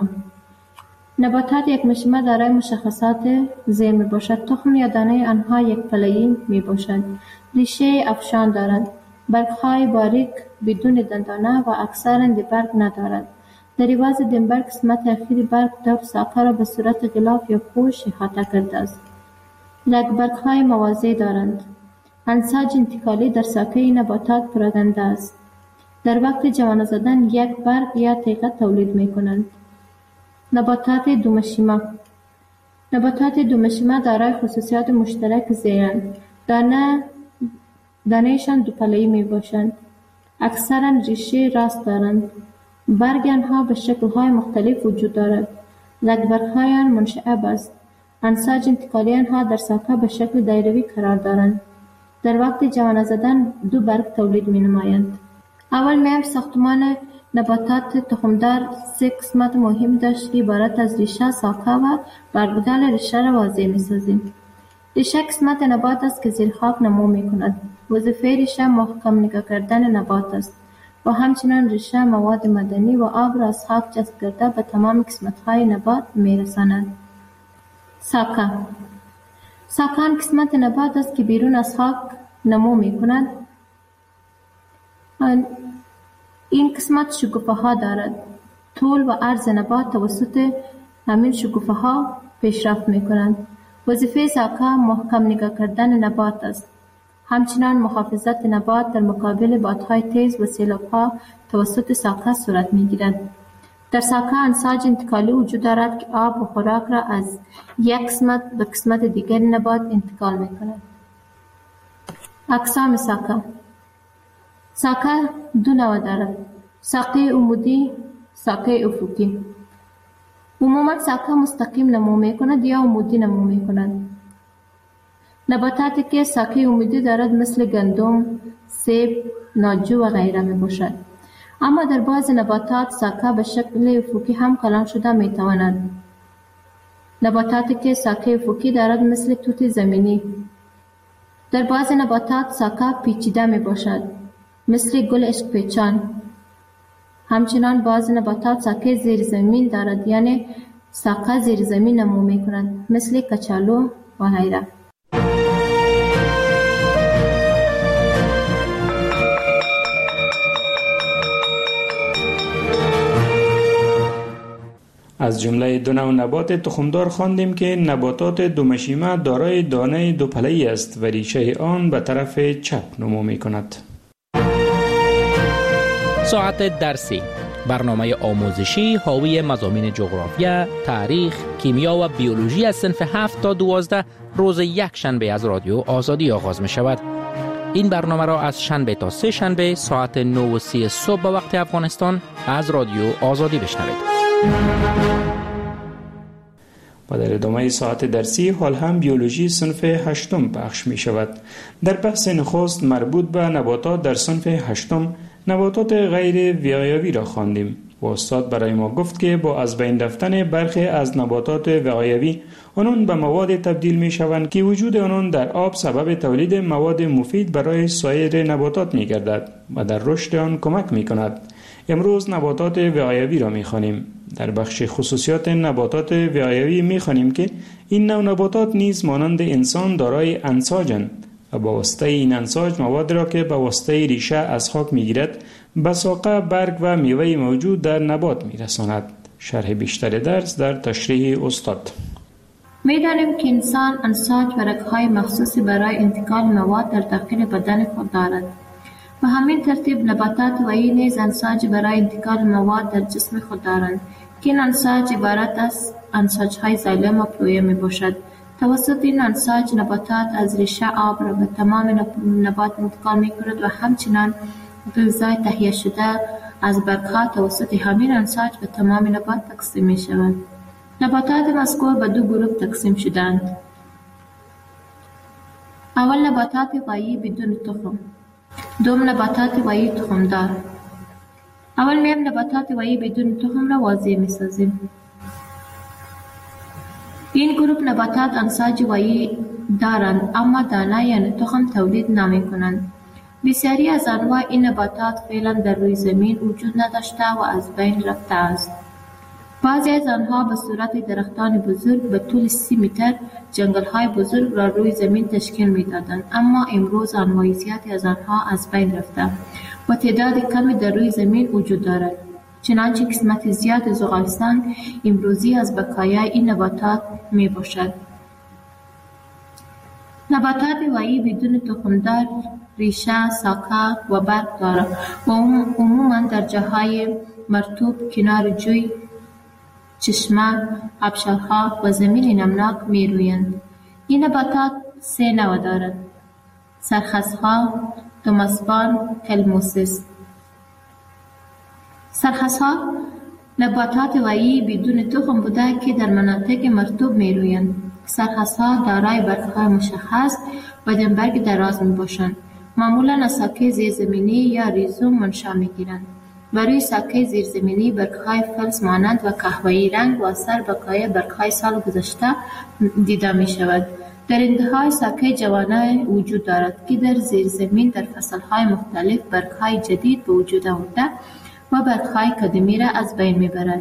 نباتات یک مشیمه دارای مشخصات زیر می باشد. تخم یا دانه آنها یک پله‌ای می باشد. ریشه افشان دارد. برگ‌های باریک بدون دندانه و اکثرا برگ ندارد. در عوض دنبر قسمت اخیر برگ دو ساقه را به صورت غلاف یا پوش احاطه کرده است. لگ برگ‌های موازی دارند. انساج انتقالی در ساقه این نباتات پراکنده است. در وقت جوانه زدن یک برگ یا تیغه تولید می کنند. نباتات دو مشیمه. نباتات دومشیمه دارای خصوصیات مشترک زیرند. دانه دانهشان دوپله‌ای می باشند. اکثرا ریشه راست دارند. برگ آنها به شکل‌های مختلف وجود دارد. لگبرگ‌های آن منشعب است. انساج انتقالی آنها در ساقه به شکل دایروی قرار دارند. در وقت جوانه زدن دو برگ تولید می نمایند. اول میم ساختمان نباتات تخمدار سه قسمت مهم داشت که عبارت از ریشه، ساقه و برگودال ریشه را واضح می سازیم. ریشه قسمت نبات است که زیر خاک نمو می کند. وظیفه ریشه محکم نگاه کردن نبات است و همچنان ریشه مواد معدنی و آب را از خاک جذب کرده به تمام قسمت‌های نبات می رساند. ساقه ساقه آن قسمت نبات است که بیرون از خاک نمو می کند. این قسمت شکوفه ها دارد. طول و عرض نبات توسط همین شکوفه ها پیشرفت می کنند. وظیفه ساقه محکم نگاه کردن نبات است. همچنان محافظت نبات در مقابل بادهای تیز و سیلاب ها توسط ساقه صورت می گیرد. در ساقه انساج انتقالی وجود دارد که آب و خوراک را از یک قسمت به قسمت دیگر نبات انتقال می کند. اقسام ساقه ساقه دو نوع دارد. ساقه عمودی، ساقه افقی. عموما ساقه مستقیم نمو می کند یا عمودی نمو می کند. نباتاتی که ساقه عمودی دارد مثل گندم، سیب، ناجو و غیره می باشد. اما در بعض نباتات ساقه به شکل افقی هم کلان شده می تواند. نباتاتی که ساقه افقی دارد مثل توت زمینی. در بعض نباتات ساقه پیچیده می باشد مثل گل عشق پیچان. همچنان بعض نباتات ساقه زیر زمین دارد، یعنی ساقه زیر زمین نمو می کند مثل کچالو و غیره. از جمله دو نوع نبات تخمدار خواندیم که نباتات دومشیمه دارای دانه دوپله‌ای است و ریشه آن به طرف چپ نمو می کند. ساعت درسی، برنامه آموزشی حاوی مضامین جغرافیا، تاریخ، کیمیا و بیولوژی از صنف هفت تا دوازده روز یک شنبه از رادیو آزادی آغاز می شود. این برنامه را از شنبه تا سه شنبه ساعت نه و سی صبح به وقت افغانستان از رادیو آزادی بشنوید. و در ادامه ساعت درسی حال هم بیولوژی صنف هشتم پخش می شود. در بحث نخست مربوط به نباتات در صنف هشتم نباتات غیر وقایوی را خواندیم و استاد برای ما گفت که با از بین رفتن برخی از نباتات وقایوی آنان به مواد تبدیل می شوند که وجود آنان در آب سبب تولید مواد مفید برای سایر نباتات می گردد و در رشد آن کمک می کند. امروز نباتات وقایوی را می خوانیم. در بخش خصوصیات نباتات وقایوی می خوانیم که این نوع نباتات نیز مانند انسان دارای انساجند و با واسطه این انساج مواد را که با واسطه ریشه از خاک می گیرد به ساقه، برگ و میوه موجود در نبات می رساند. شرح بیشتر درس در تشریح استاد. می دانیم که انسان انساج و رگ‌های مخصوصی برای انتقال مواد در داخل بدن خود دارد. به همین ترتیب نباتات و این نیز انساج برای انتقال مواد در جسم خود دارند که این انساج عبارت از انساج‌های زایلم و پلویه می باشد. توسط این انساج نباتات از ریشه آب را به تمام نبات انتقال می کند و همچنان غذای تهیه شده از برگ‌ها توسط همین انساج به تمام نبات تقسیم می شود. نباتات مذکور به دو گروه تقسیم شدند. اول نباتات وایی بدون تخم، دوم نباتات وایی تخمدار. اول میم نباتات وایی بدون تخم را واضح می سازیم. این گروه نباتات انساج وایی دارند اما دانه یعنی تخم تولید نمی کنند. بسیاری از انواع این نباتات فعلا در روی زمین وجود نداشته و از بین رفته است. بعضی از آنها به صورت درختان بزرگ به طول سی متر جنگل‌های بزرگ را روی زمین تشکیل می‌دادند، اما امروز انواع زیادی از آنها از بین رفته و تعداد کمی در روی زمین وجود دارد. چنانچه قسمت زیاد زغالستان امروزی از بقایای این نباتات میباشد. نباتات وایی بدون تخمدار ریشه، ساقه و برگ دارد و عموما در جاهای مرطوب، کنار جوی چشمه، آبشارها و زمین نمناک می رویند. این نباتات سه نوع دارد: سرخسها، دوماسپان، هلموسیس. سرخسها نباتات وایی بدون تخم بوده که در مناطق مرطوب می رویند. سرخسها دارای برگ‌های مشخص و دمبرگ دراز می باشند. معمولا از ساکه زیرزمینی یا ریزوم منشأ می گیرند. و روی ساکه زیرزمینی برگ‌های فلز مانند و قهوه‌ای رنگ و اثر بقای برگ‌های سال گذشته دیده می شود. در انتهای ساکه جوانه وجود دارد که در زیرزمین در فصلهای مختلف برگ‌های جدید به وجود آورده و برگ‌های قدیمی را از بین می برد.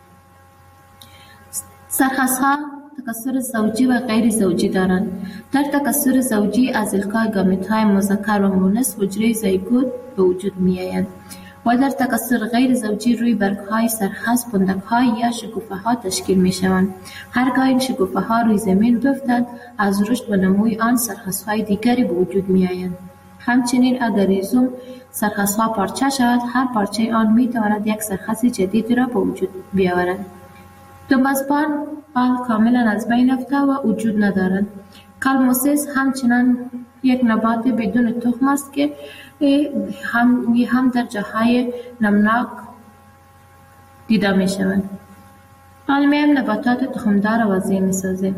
سرخسها تکثر زوجی و غیر زوجی دارند. در تکثر زوجی از القای گامیت‌های مذکر و مؤنث حجره زیگوت به وجود می‌آید و در تکثر غیر زوجی روی برگ‌های سرخس پندک‌های یا شکوفه‌ها تشکیل می‌شوند. هرگاه این شکوفه‌ها روی زمین بیفتند از رشد و نموی آن سرخس‌های دیگری به وجود می‌آیند. همچنین اگر ریزوم سرخس‌ها پارچه شود، هر پارچه آن می‌تواند یک سرخس جدید را به وجود بیاورد. دوماسپان آن کاملا از بین رفته و وجود ندارد. کالموسیس همچنان یک نبات بدون تخم است که هم هم در جاهای نمناک دیده می شود. علمیم نباتات تخمدار وضعی می سازه.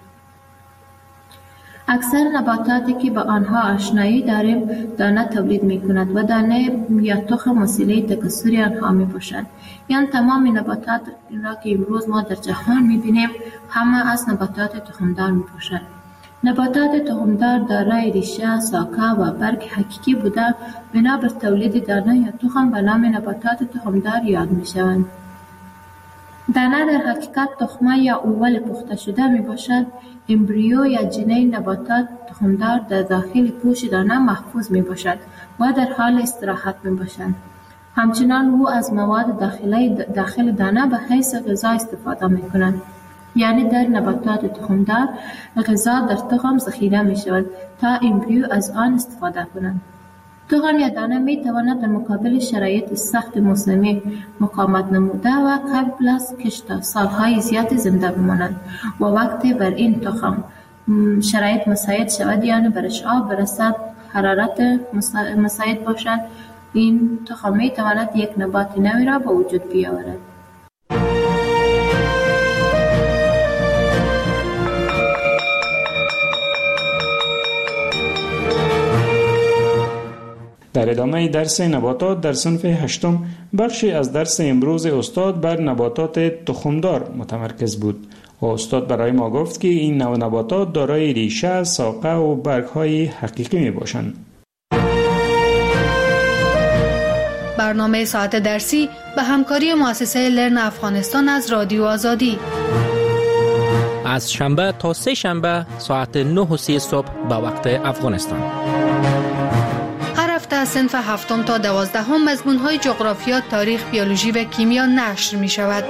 اکثر نباتاتی که با آنها آشنایی داریم دانه تولید می کند و دانه یا تخم وسیله تکثری آنها می باشد. یعنی تمام نباتات را که امروز ما در جهان می بینیم همه از نباتات تخمدار می باشد. نباتات تخمدار دارای ریشه، ساقه و برگ حقیقی بوده بنا بر تولید دانه یا تخم به نام نباتات تخمدار یاد می شوند. دانه در حقیقت تخمه یا اول پخته شده می باشد. امبریو یا جنین نباتات تخمدار در داخل پوش دانه محفوظ می باشد و در حال استراحت می باشد. همچنان او از مواد داخلی داخل دانه به حیث غذا استفاده می کند. یعنی در نباتات تخمدار غذا در تخم ذخیره می شود تا امبریو از آن استفاده کنند. تخم یا دانه می تواند در مقابل شرایط سخت موسمی مقاومت نموده و قبل از کشت سالهای زیادی زنده بمانند و وقتی بر این تخم شرایط مساعد شود، یعنی برش آب برسد، حرارت مساعد باشد، این تخم می تواند یک نبات نوی را به وجود بیاورد. در ادامه درس نباتات در صنف هشتم بخشی از درس امروز استاد بر نباتات تخمدار متمرکز بود و استاد برای ما گفت که این نوع نباتات دارای ریشه، ساقه و برگ‌های حقیقی می باشند. برنامه ساعت درسی به همکاری مؤسسه لرن افغانستان از رادیو آزادی از شنبه تا سه شنبه ساعت نه و سی صبح به وقت افغانستان. هفته صنف هفتم تا دوازدهم مضمون‌های جغرافیا، تاریخ، بیولوژی و کیمیا نشر می شود.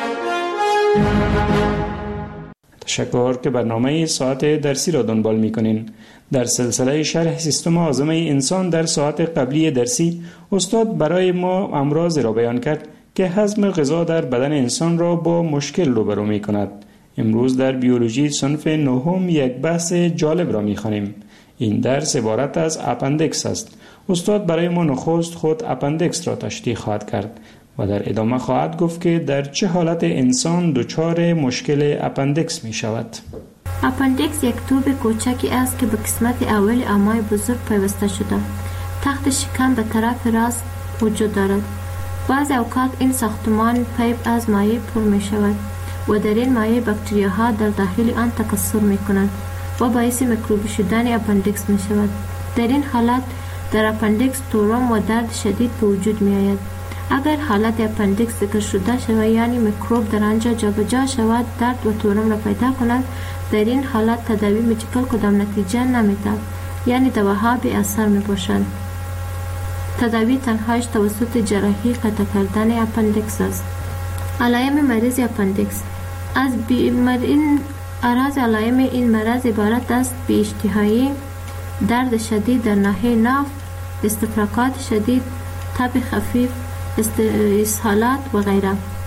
تشکر که برنامه ساعت درسی را دنبال می کنین. در سلسله شرح سیستم هاضمه انسان در ساعت قبلی درسی استاد برای ما امراض را بیان کرد که هضم غذا در بدن انسان را با مشکل روبرو می کند. امروز در بیولوژی صنف نهم یک بحث جالب را می خوانیم. این درس عبارت از اپندکس است. استاد برای ما نخست خود اپندکس را تشریح خواهد کرد و در ادامه خواهد گفت که در چه حالت انسان دچار مشکل اپندکس می شود. اپندکس یک توب کوچکی است که به قسمت اول امعای بزرگ پیوسته شده. تخت شکم به طرف راست وجود دارد. بعض اوقات این ساختمان پیپ از مایع پر می شود و در این مایع باکتریاها در داخل آن تکثر می کنند و باعث میکروبی شدن اپندکس می شود. در این حالت در اپندکس تورم و درد شدید به وجود می آید. اگر حالت اپندکس ذکر شده شود، یعنی میکروب در آنجا جابجا شود، درد و تورم را پیدا کند، در این حالت تداوی مدیکال کدام نتیجه نمی‌دهد، یعنی دواها بی اثر می باشند. تداوی تنهایش توسط جراحی قطع کردن اپندکس است. علائم مریض اپندکس از این اعراض علائم این مرض عبارت است به اشتهایی، درد شدید در ناحیه ناف، استفراغات شدید، تب خفیف، اسهالات و غیره.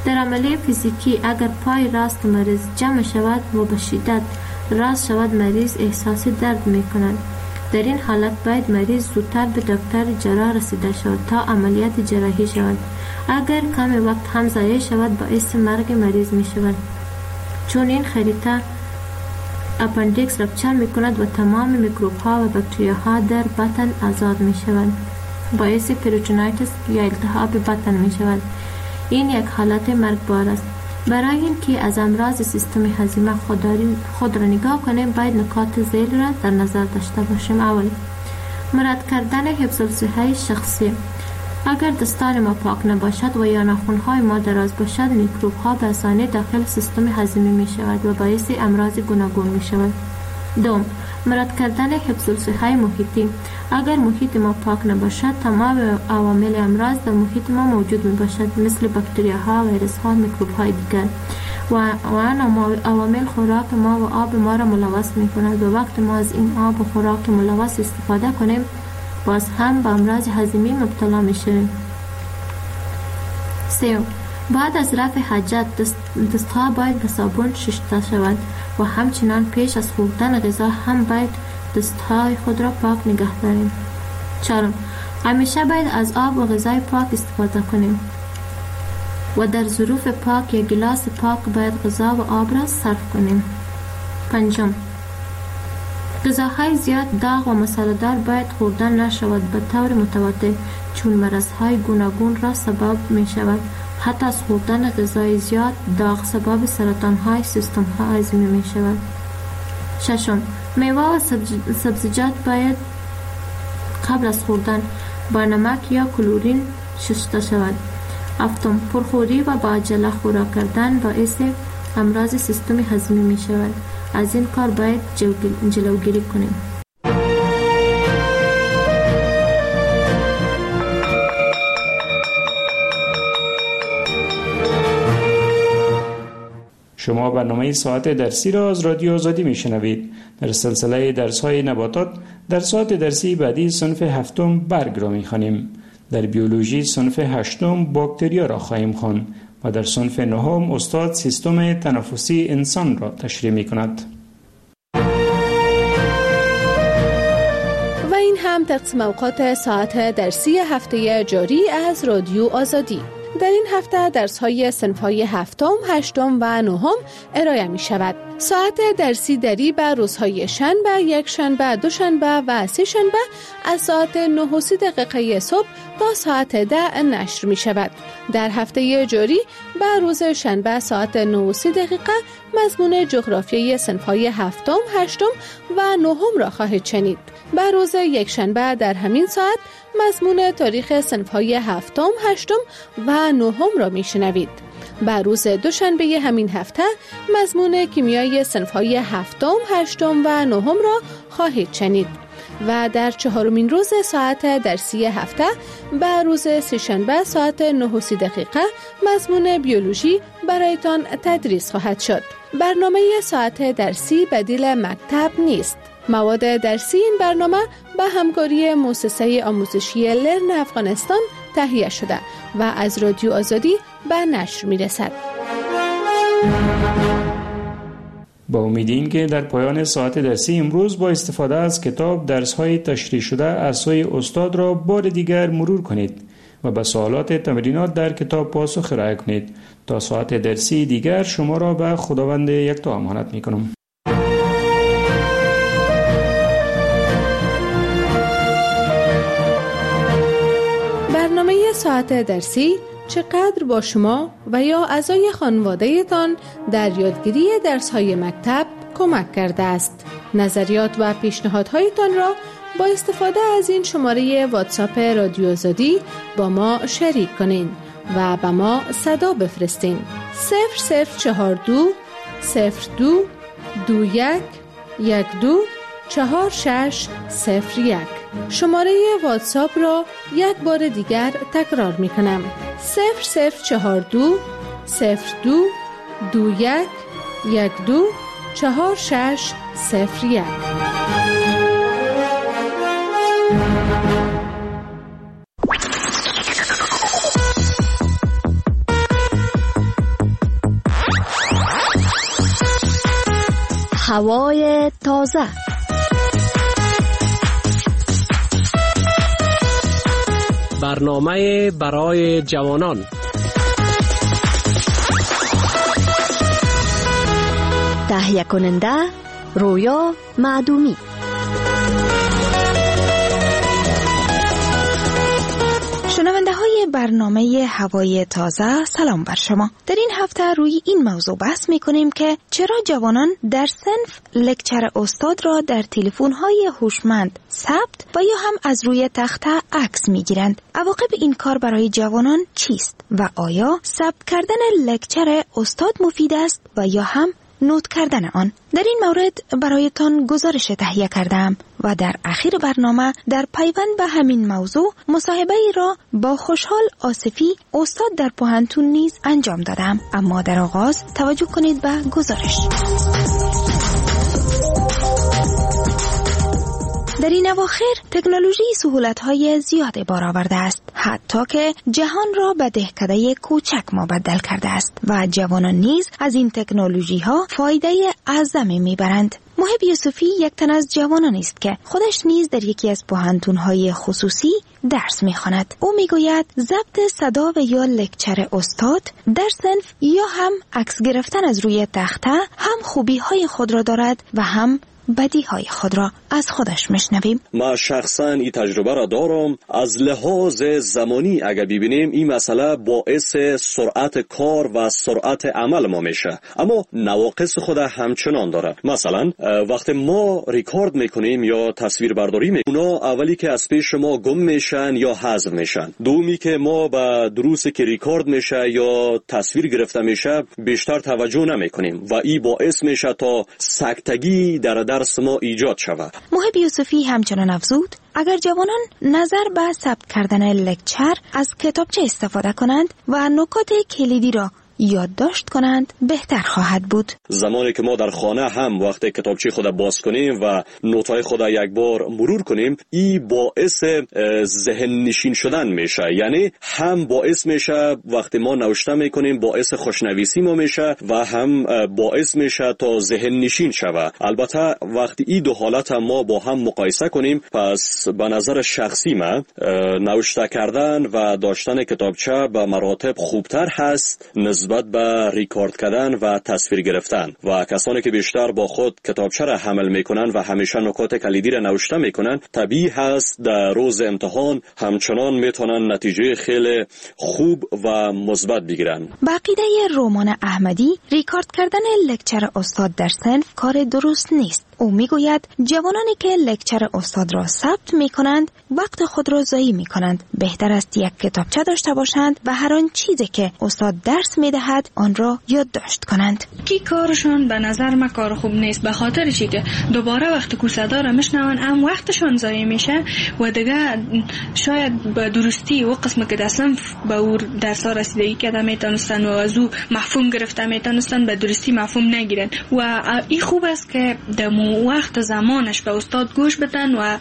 در عملیه فیزیکی اگر پای راست مریض جمع شود و به شدت راست شود مریض احساس درد می کند. در این حالت باید مریض زودتر به دکتر جراح رسیده شود تا عملیات جراحی شود. اگر کم وقت هم ضایع شود باعث مرگ مریض می شود، چون این خریطه اپندیکس رپچر می کند و تمام میکروب ها و باکتریا ها در بطن آزاد می شود. باعث پریتونایتس یا التهاب بطن می شود. این یک حالت مرگبار است. برای اینکه از امراض سیستم هضمی خود را نگاه کنیم باید نکات ذیل را در نظر داشته باشیم. اول، مراد کردن حفظ الصحه شخصی. اگر دستان ما پاک نباشد و یا ناخن‌های ما دراز باشد میکروب ها به آسانی داخل سیستم هضمی می شود و باعث امراض گوناگون می شود. دوم، مراد کردن حفظ الصحه محیطی. اگر محیط ما پاک نباشد تمام عوامل امراض در محیط ما موجود می باشد، مثل باکتریاها، ویروس ها، میکروب های دیگر و آن عوامل خوراک ما و آب ما را ملوث می کند و وقت ما از این آب و خوراک ملوث استفاده کنیم باز هم به امراض هضمی مبتلا می شویم. سوم، بعد از رفع حاجت دست دستها باید به صابون شسته شود و همچنان پیش از خوردن غذا هم باید دستهای خود را پاک نگه داریم. چهارم، همیشه باید از آب و غذای پاک استفاده کنیم و در ظروف پاک یا گلاس پاک باید غذا و آب را صرف کنیم. پنجم، غذاهای زیاد داغ و مساله‌دار باید خوردن نشود به طور متواتر، چون مرضهای گوناگون را سبب می شود. حتی از خوردن غذای زیاد داغ سبب سرطان‌های سیستم هضمی می شود. ششم، میوه و سبزیجات باید قبل از خوردن با نمک یا کلورین شسته شود. هفتم، پرخوری و با عجله خوراک کردن باعث امراض سیستم هضمی می شود. از این کار باید جلوگیری کنیم. شما برنامه ساعت درسی را از رادیو آزادی میشنوید. در سلسله درس های نباتات در ساعت درسی بعدی صنف هفتم برگ را میخوانیم. در بیولوژی صنف هشتم باکتریا را خواهیم خواند و در صنف نهم استاد سیستم تنفسی انسان را تشریح میکند. و این هم تقسیم اوقات ساعت درسی هفته جاری از رادیو آزادی. در این هفته درس‌های صنف‌های هفتم، هشتم و نهم ارائه می شود. ساعت درسی دری به روزهای شنبه، یک شنبه، دو شنبه و سه شنبه از ساعت نه و سی دقیقه صبح تا ساعت ده نشر می شود. در هفته جاری به روز شنبه ساعت نه و سی دقیقه مضمون جغرافیای صنف‌های هفتم، هشتم و نهم را خواهید شنید. به روز یک شنبه در همین ساعت مضمون تاریخ صنف‌های هفتم، هشتم و نهم را میشنوید. به روز دوشنبه همین هفته مضمون کیمیای صنف‌های هفتم، هشتم و نهم را خواهید شنید. و در چهارمین روز ساعت درسی هفته به روز سه‌شنبه ساعت نه و سی دقیقه مضمون بیولوژی برایتان تدریس خواهد شد. برنامه ساعت درسی بدیل مکتب نیست. مواد درسی این برنامه به همکاری مؤسسه آموزشی لرن افغانستان تهیه شده و از رادیو آزادی به نشر می رسد. با امید این که در پایان ساعت درسی امروز با استفاده از کتاب درس‌های تشریح شده از سوی استاد را بار دیگر مرور کنید و به سوالات تمرینات در کتاب پاسخ ارائه کنید. تا ساعت درسی دیگر شما را به خداوند یکتا امانت می کنم. برنامه ساعت درسی چقدر با شما و یا اعضای خانواده تان در یادگیری درس‌های مکتب کمک کرده است. نظریات و پیشنهادهایتان را با استفاده از این شماره واتساپ رادیو آزادی با ما شریک کنین و با ما صدا بفرستین. صفر صفر چهار دو صفر دو دو یک یک دو چهار شش صفر یک. شماره واتساپ را یک بار دیگر تکرار می کنم. صفر صفر چهار دو صفر دو دو یک یک دو چهار شش صفر یک. هوای تازه. برنامه برای جوانان. تهیه کننده رویا معدومی. شنونده های برنامه هوای تازه، سلام بر شما. در این هفته روی این موضوع بحث می کنیم که چرا جوانان در صنف لکچر استاد را در تلفن های هوشمند ثبت و یا هم از روی تخته عکس می گیرند. عواقب این کار برای جوانان چیست و آیا ثبت کردن لکچر استاد مفید است و یا هم نوت کردن آن؟ در این مورد برایتان گزارش تهیه کردم و در اخیر برنامه در پیوند به همین موضوع مصاحبه ای را با خوشحال آصفی استاد در پوهنتون نیز انجام دادم. اما در آغاز توجه کنید به گزارش. در این اواخر تکنولوژی سهولت‌های زیادی بار آورده است، حتی که جهان را به دهکده کوچک مبدل کرده است و جوانان نیز از این تکنولوژی‌ها فایده اعظمی می‌برند. محب یوسفی یک تن از جوانان است که خودش نیز در یکی از پوهنتون‌های خصوصی درس می‌خواند. او می‌گوید ضبط صدا و یا لکچر استاد در صنف یا هم عکس گرفتن از روی تخته هم خوبی‌های خود را دارد و هم بدیهای خود را از خودش میشنویم. ما شخصا این تجربه را دارم. از لحاظ زمانی اگر ببینیم این مسئله باعث سرعت کار و سرعت عمل ما میشه، اما نواقص خود همچنان داره. مثلا وقتی ما ریکارد میکنیم یا تصویر برداری میکنیم، اونا اولی که از پیش ما گم میشن یا حذف میشن. دومی که ما به دروسی که ریکارد میشه یا تصویر گرفته میشه بیشتر توجه نمیکنیم و این باعث میشه تا سکتگی در درس ما ایجاد شود. محب یوسفی همچنان افزود اگر جوانان نظر به ثبت کردن لکچر از کتابچه استفاده کنند و نکات کلیدی را یادداشت کنند بهتر خواهد بود. زمانی که ما در خانه هم وقتی کتابچه خود باز کنیم و نوت‌های خود یک بار مرور کنیم، این باعث ذهن نشین شدن میشه. یعنی هم باعث میشه وقتی ما نوشته میکنیم باعث خوشنویسی ما میشه و هم باعث میشه تا ذهن نشین شود. البته وقتی این دو حالت هم ما با هم مقایسه کنیم، پس به نظر شخصی من نوشته کردن و داشتن کتابچه به مراتب خوبتر هست نسبت به ریکارد کردن و تصویر گرفتن. و کسانی که بیشتر با خود کتابچه را حمل میکنن و همیشه نکات کلیدی را نوشته میکنن، طبیعی هست در روز امتحان همچنان میتونن نتیجه خیلی خوب و مثبت بگیرن. با عقیده رومان احمدی، ریکارد کردن لکچر استاد در صنف کار درست نیست. او میگوید جوانانی که لکچر استاد را ثبت میکنند وقت خود را ضایع میکنند. بهتر است یک کتابچه داشته باشند و هر آن چیزی که استاد درس میدهد آن را یادداشت کنند. کی کارشون به نظر من کار خوب نیست، به خاطر چی که دوباره وقتی که صدا را میشنون هم وقتشون ضایع میشه و دیگه شاید به درستی و قسم که اصلا به او درس رسیدگی کرده میتونستن و از او مفهوم گرفته میتونستن به درستی مفهوم نگیرن. و این خوب است که در وقت زمانش به استاد گوش بدن و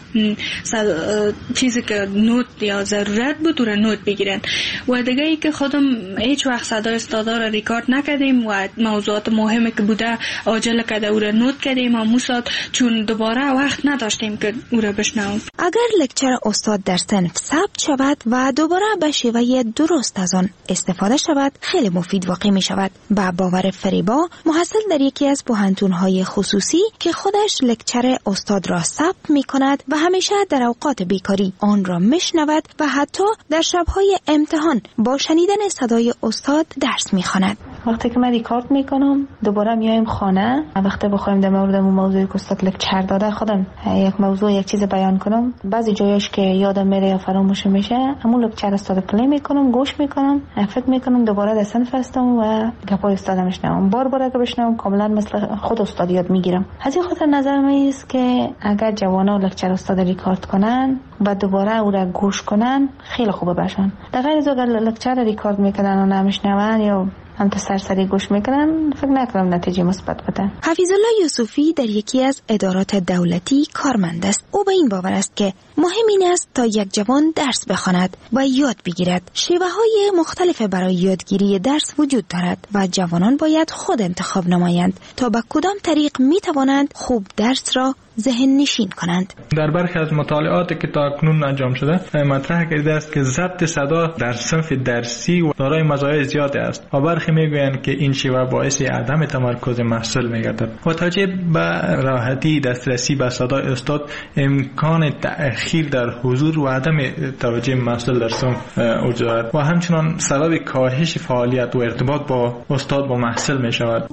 چیزی که نوت یا ضرورت بود او را نوت بگیرن. و دیگه ای که خودم هیچ وقت صدای استادا را ریکارد نکردیم و موضوعات مهمی که بوده عاجل کرده او را نوت کردیم و موساد چون دوباره وقت نداشتیم که او را بشنویم. اگر لکچر استاد در صنف ثبت شود و دوباره به شیوه درست از آن استفاده شود خیلی مفید واقع می شود. با باور فریبا محصل در یکی از پوهنتون‌های خصوصی که خودش لکچر استاد را ثبت می کند و همیشه در اوقات بیکاری آن را می شنود و حتی در شبهای امتحان با شنیدن صدای استاد درس می خواند. وقتی که من ریکارد میکنم دوباره میایم خانه، وقتی بخوایم در مورد اون موضوعی که استاد لکچر داده خودم یک موضوع یک چیز بیان کنم، بعضی جایش که یادم میره یا فراموش میشه همون لکچر استاد پلی میکنم، گوش میکنم، فکر میکنم دوباره در صنف هستم و گپای استاد میشنوم. بار بار که بشنوم کاملا مثل خود استاد یاد میگیرم. از این خاطر نظر من است که اگر جوانا لکچر استاد ریکارد کنن و دوباره او را گوش کنن خیلی خوبه باشن. در غیر از اگر لکچر ریکارد میکنن و نمیشنون یا هم تو سرسری گوش میکنن، فکر نکنم نتیجه مثبت بده. حفیظ الله یوسفی در یکی از ادارات دولتی کارمند است. او به این باور است که مهم این است تا یک جوان درس بخواند و یاد بگیرد. شیوه های مختلف برای یادگیری درس وجود دارد و جوانان باید خود انتخاب نمایند تا به کدام طریق می توانند خوب درس را ذهن نشین کنند. در برخی از مطالعاتی که تا اکنون انجام شده مطرح کرده است که ضبط صدا در صنف درسی و دارای مزایای زیادی است و برخی میگویند که این شیوه باعث عدم تمرکز محصول میگردد. با توجه به راحتی دسترسی به صدای استاد، امکان تأخیر در حضور و عدم توجه محصول در صنف وجود دارد و همچنان سبب کاهش فعالیت و ارتباط با استاد با محصول می شود.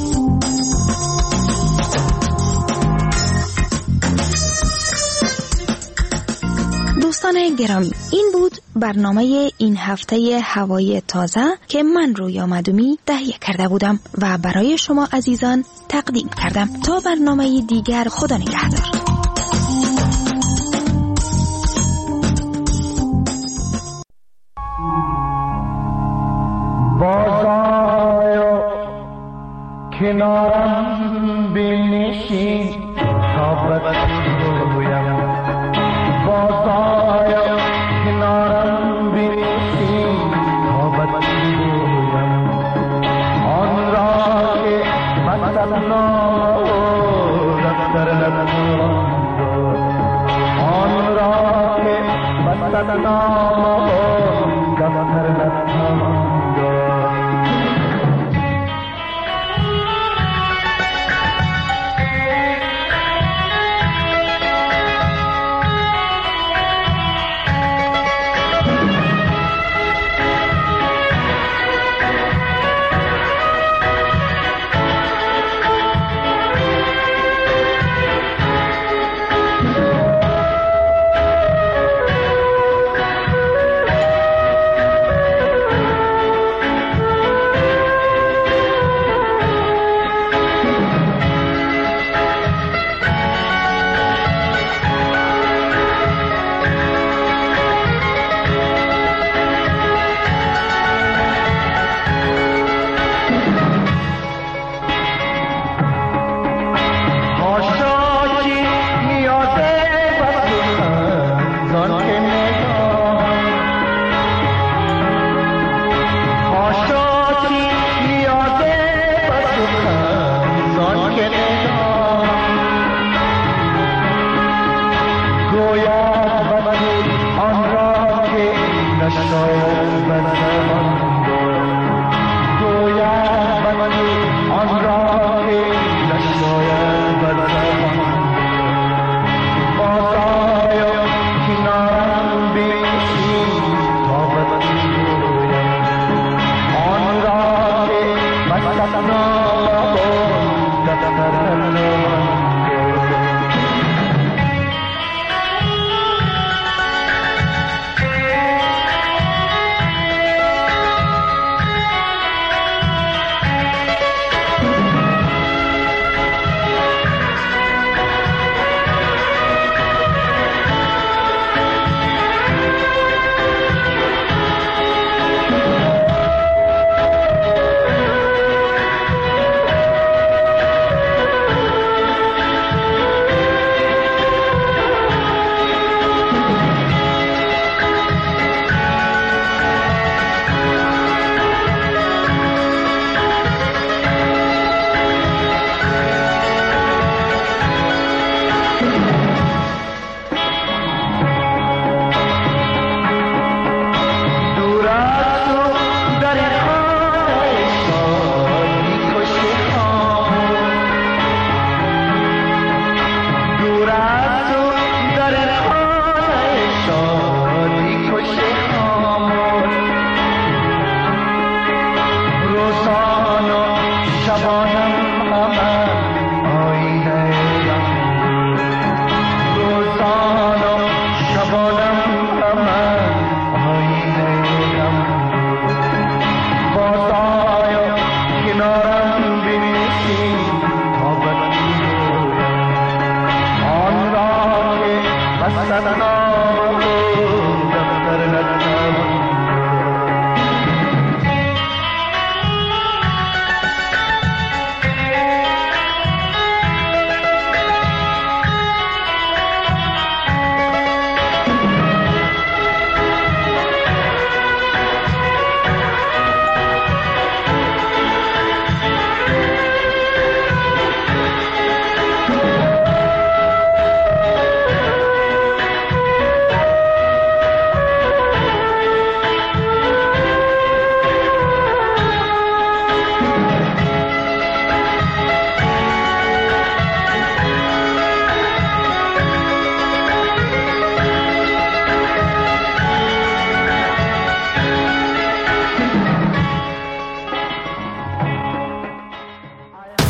دوستان گرامی، این بود برنامه این هفته هوای تازه که من رویا مدومی تهیه کرده بودم و برای شما عزیزان تقدیم کردم. تا برنامه دیگر، خدا نگهدار. بازآیا کنارم بنشین تا بگویم، بازآیا کنارم بنشین تا بگویم آن را که مستنام دفتر نتوان، آن را که مستنام دفتر نتوان. شبانم همه